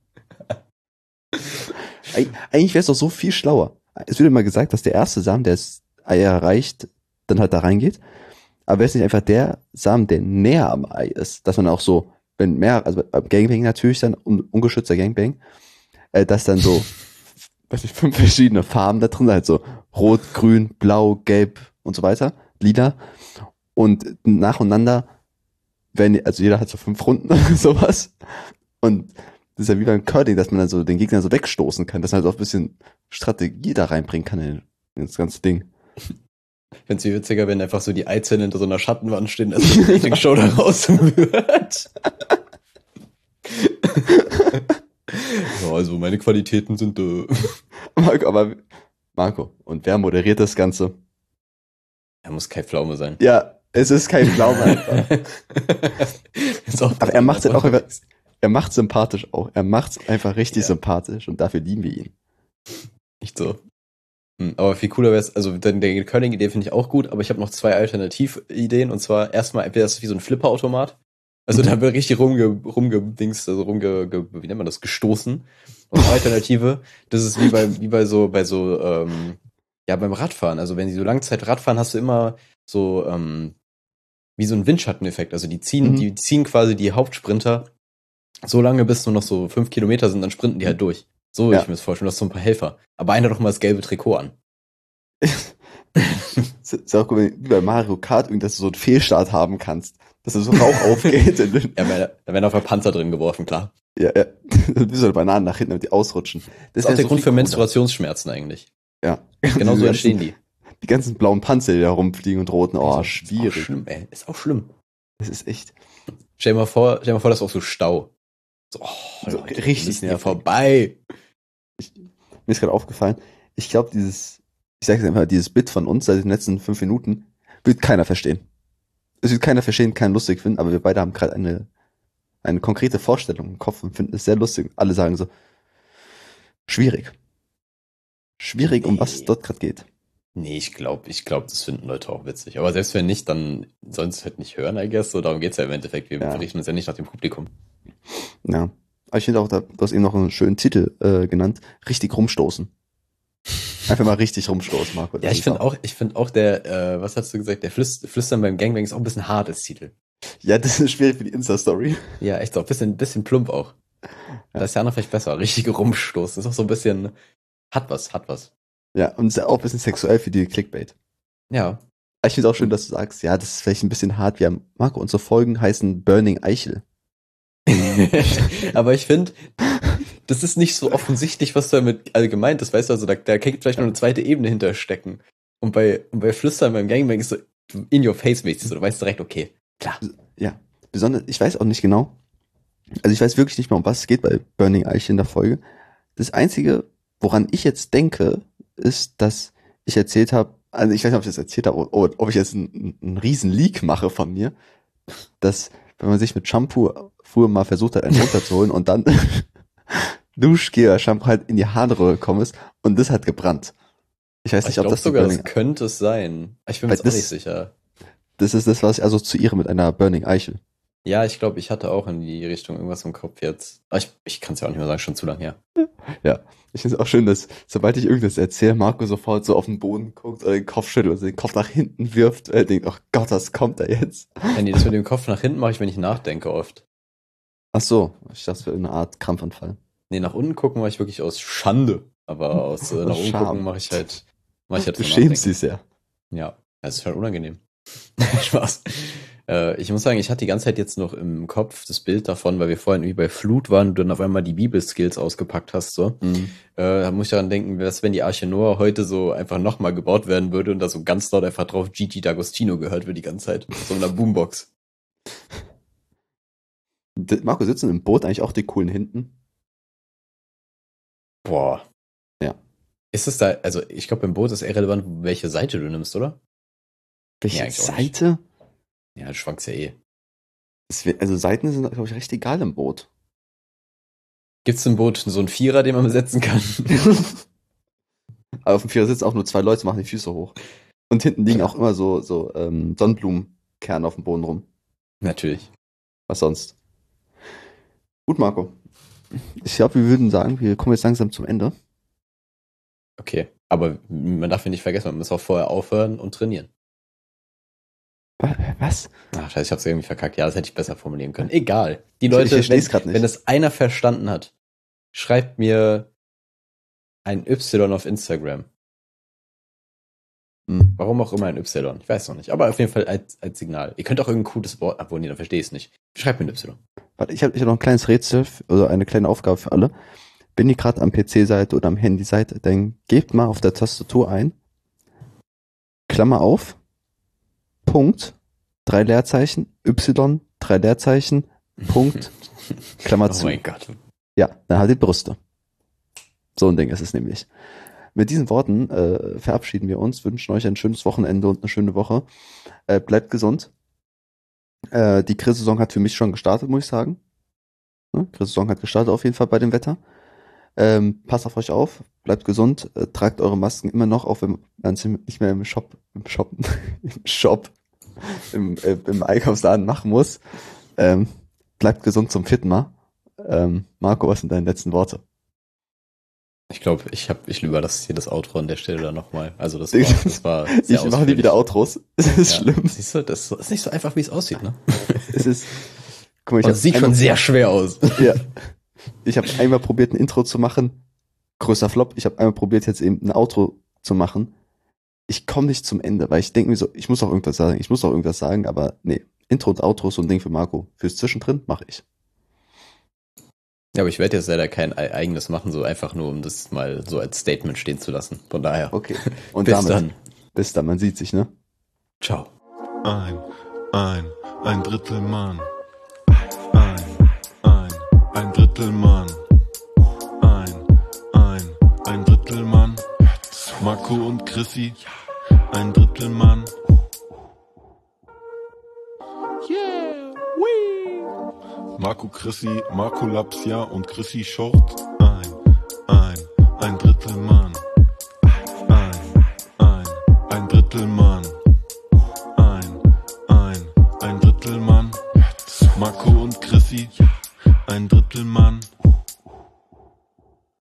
Eig eigentlich wäre es doch so viel schlauer. Es wird immer gesagt, dass der erste Samen, der das Ei erreicht, dann halt da reingeht. Aber wäre es nicht einfach der Samen, der näher am Ei ist, dass man auch so, wenn mehr, also beim Gangbang natürlich dann, un ungeschützter Gangbang, äh, dass dann so, weiß nicht, fünf verschiedene Farben da drin sind, halt so rot, grün, blau, gelb und so weiter, lila. Und nacheinander werden, also jeder hat so fünf Runden oder sowas. Und das ist ja wie beim Curling, dass man dann so den Gegner so wegstoßen kann, dass man halt auch ein bisschen Strategie da reinbringen kann in, in das ganze Ding. Ich find's viel witziger, wenn einfach so die Eizellen hinter so einer Schattenwand stehen, dass die Dating-Show da raus wird. Ja, also meine Qualitäten sind äh. Marco, aber Marco, und wer moderiert das Ganze? Er muss kein Pflaume sein. Ja, es ist kein Pflaume einfach. Ist auch Aber er macht's halt auch einfach, er macht's sympathisch auch. Er macht's einfach richtig Ja. sympathisch und dafür lieben wir ihn. Nicht so. Hm, Aber viel cooler wäre es, also den, der Curling-Idee finde ich auch gut, aber ich habe noch zwei Alternativideen, und zwar erstmal entweder ist es wie so ein Flipper-Automat. Also da wird richtig rumge, rumgedingst, also rumge, ge, wie nennt man das, gestoßen. Und Alternative, das ist wie bei, wie bei so, bei so, ähm, ja, beim Radfahren. Also wenn sie so Langzeit Radfahren, hast du immer so, ähm, wie so ein Windschatteneffekt. Also die ziehen, Mhm. die ziehen quasi die Hauptsprinter so lange, bis nur noch so fünf Kilometer sind, dann sprinten die halt durch. So würde Ja. ich mir das vorstellen, du hast so ein paar Helfer. Aber einer doch mal das gelbe Trikot an. Es ist auch gut, wenn du wie bei Mario Kart irgendwas so einen Fehlstart haben kannst, dass da so Rauch aufgeht. Ja, da werden auf der Panzer drin geworfen, klar. Ja, ja. Wie so eine Bananen nach hinten, damit die ausrutschen. Das ist auch der so Grund für Menstruationsschmerzen eigentlich. Ja. Genau so entstehen die. Die ganzen blauen Panzer, die da rumfliegen und roten. Oh, schwierig. Ist auch schlimm, ey. Ist auch schlimm. Das ist echt. Stell dir mal vor, stell dir mal vor, das ist auch so Stau. So, oh, so Leute, richtig nervig. Vorbei. Ich, mir ist gerade aufgefallen, ich glaube, dieses, ich sage jetzt einfach, dieses Bit von uns seit den letzten fünf Minuten wird keiner verstehen. Es wird keiner verstehen, keinen lustig finden, aber wir beide haben gerade eine, eine konkrete Vorstellung im Kopf und finden es sehr lustig. Alle sagen so, schwierig. Schwierig, nee. Um was es dort gerade geht. Nee, ich glaube, ich glaube, das finden Leute auch witzig. Aber selbst wenn nicht, dann sollen sie es halt nicht hören, I guess. So, darum geht's ja im Endeffekt. Wir ja. richten uns ja nicht nach dem Publikum. Ja. Aber ich finde auch, du hast eben noch einen schönen Titel äh, genannt. Richtig rumstoßen. Einfach mal richtig rumstoßen, Marco. Ja, ich finde auch, ich finde auch der, äh, was hast du gesagt, der Flüs- Flüstern beim Gangbang ist auch ein bisschen hart als Titel. Ja, das ist schwierig für die Insta-Story. Ja, echt so. Ein bisschen, bisschen plump auch. Ja. Da ist ja noch vielleicht besser. Richtig rumstoßen. Ist auch so ein bisschen, hat was, hat was. Ja, und ist ja auch ein bisschen sexuell für die Clickbait. Ja. Ich finde es auch schön, dass du sagst, ja, das ist vielleicht ein bisschen hart. Wir haben, Marco, unsere Folgen heißen Burning Eichel. Aber ich finde, das ist nicht so offensichtlich, was du damit allgemein ist, weißt du, also da, da kann vielleicht noch eine zweite Ebene hinterstecken. Und bei, und bei Flüstern beim Gangbang ist so in your face mäßig, so, du weißt direkt, okay, klar. Ja, besonders, ich weiß auch nicht genau, also ich weiß wirklich nicht mehr, um was es geht bei Burning Eichel in der Folge. Das Einzige, woran ich jetzt denke, ist, dass ich erzählt habe, also ich weiß nicht, ob ich das erzählt habe, oder ob ich jetzt einen, einen riesen Leak mache von mir, dass, wenn man sich mit Shampoo früher mal versucht hat, einen runterzuholen und dann Duschgel Shampoo halt in die Harnröhre gekommen ist und das hat gebrannt. Ich weiß nicht, ich ob das sogar, Burning, das könnte es sein. Ich bin mir jetzt auch nicht sicher. Das ist das, was ich assoziiere mit einer Burning Eichel. Ja, ich glaube, ich hatte auch in die Richtung irgendwas im Kopf jetzt. Aber ich, ich kann es ja auch nicht mehr sagen, schon zu lang her. Ja, ich finde es auch schön, dass sobald ich irgendwas erzähle, Marco sofort so auf den Boden guckt oder den Kopf schüttelt und den Kopf nach hinten wirft. Er denkt, oh Gott, was kommt da jetzt? Ja, nee, das mit dem Kopf nach hinten mache ich, wenn ich nachdenke oft. Ach so, ich dachte, das wäre eine Art Krampfanfall. Nee, nach unten gucken mache ich wirklich aus Schande. Aber aus äh, nach oben gucken mache ich halt, mache ich halt Du schämst dich sehr. Ja, das ist halt unangenehm. Spaß. Äh, ich muss sagen, ich hatte die ganze Zeit jetzt noch im Kopf das Bild davon, weil wir vorhin irgendwie bei Flut waren und du dann auf einmal die Bibelskills ausgepackt hast, so. Mhm. Äh, da muss ich daran denken, was, wenn die Arche Noah heute so einfach nochmal gebaut werden würde und da so ganz laut einfach drauf Gigi D'Agostino gehört wird die ganze Zeit. So in einer Boombox. Marco, sitzen im Boot eigentlich auch die coolen hinten? Boah. Ja. Ist es da, also ich glaube, im Boot ist eher relevant, welche Seite du nimmst, oder? Welche nee, Seite? Ja, du schwankst ja eh. Wird, also Seiten sind, glaube ich, recht egal im Boot. Gibt's im Boot so einen Vierer, den man besetzen kann? Aber auf dem Vierer sitzen auch nur zwei Leute, machen die Füße hoch. Und hinten liegen auch immer so, so ähm, Sonnenblumenkerne auf dem Boden rum. Natürlich. Was sonst? Gut, Marco. Ich glaube, wir würden sagen, wir kommen jetzt langsam zum Ende. Okay, aber man darf ja nicht vergessen, man muss auch vorher aufhören und trainieren. Was? Ach, scheiße, ich hab's irgendwie verkackt. Ja, das hätte ich besser formulieren können. Egal. Die Leute, ich wenn, grad nicht. wenn es einer verstanden hat, schreibt mir ein Y auf Instagram. Hm. Warum auch immer ein Y. Ich weiß noch nicht. Aber auf jeden Fall als, als Signal. Ihr könnt auch irgendein cooles Wort, obwohl, nee, dann verstehe ich es nicht. Schreibt mir ein Y. Warte, ich habe ich hab noch ein kleines Rätsel oder eine kleine Aufgabe für alle. Wenn ihr gerade am P C seid oder am Handy seid, dann gebt mal auf der Tastatur ein, Klammer auf, Punkt, drei Leerzeichen, Y, drei Leerzeichen, Punkt, Klammer zu. Oh mein Gott. Ja, dann halt die Brüste. So ein Ding ist es nämlich. Mit diesen Worten äh, verabschieden wir uns, wünschen euch ein schönes Wochenende und eine schöne Woche. Äh, bleibt gesund. Äh, die Grillsaison hat für mich schon gestartet, muss ich sagen. Ne? Grillsaison hat gestartet auf jeden Fall bei dem Wetter. Ähm, passt auf euch auf, bleibt gesund, äh, tragt eure Masken immer noch, auch wenn man sie nicht mehr im Shop, im Shop, im Shop, im, äh, im Einkaufsladen machen muss. Ähm, bleibt gesund zum vierten Mal. Ähm, Marco, was sind deine letzten Worte? Ich glaube, ich habe, ich überlasse hier das Outro an der Stelle dann nochmal. Also das war, das war sehr Ich mache nie wieder Outros. Es ist ja, schlimm. Siehst du, das ist nicht so einfach, wie es aussieht, ne? Es ist, guck mal, ich das sieht schon sehr schwer aus. Ja. Ich habe einmal probiert, ein Intro zu machen. Größer Flop. Ich habe einmal probiert, jetzt eben ein Outro zu machen. ich komme nicht zum Ende, weil ich denke mir so, ich muss auch irgendwas sagen, ich muss auch irgendwas sagen, aber nee, Intro und Outro, so ein Ding für Marco. Fürs Zwischendrin mache ich. Ja, aber ich werde jetzt leider kein e- eigenes machen, so einfach nur, um das mal so als Statement stehen zu lassen. Von daher. Okay. Und Bis damit, dann. Bis dann, man sieht sich, ne? Ciao. Ein, ein, ein Drittel Mann. Ein, ein, ein Drittel Mann. Ein, ein, ein Drittel Mann. Marco und Chrissy. Ein Drittel Mann. Yeah, wee. Marco Chrissy, Marco Lapsia und Chrissy Short. Ein, ein, ein Drittel Mann. Ein, ein, ein Drittel Mann.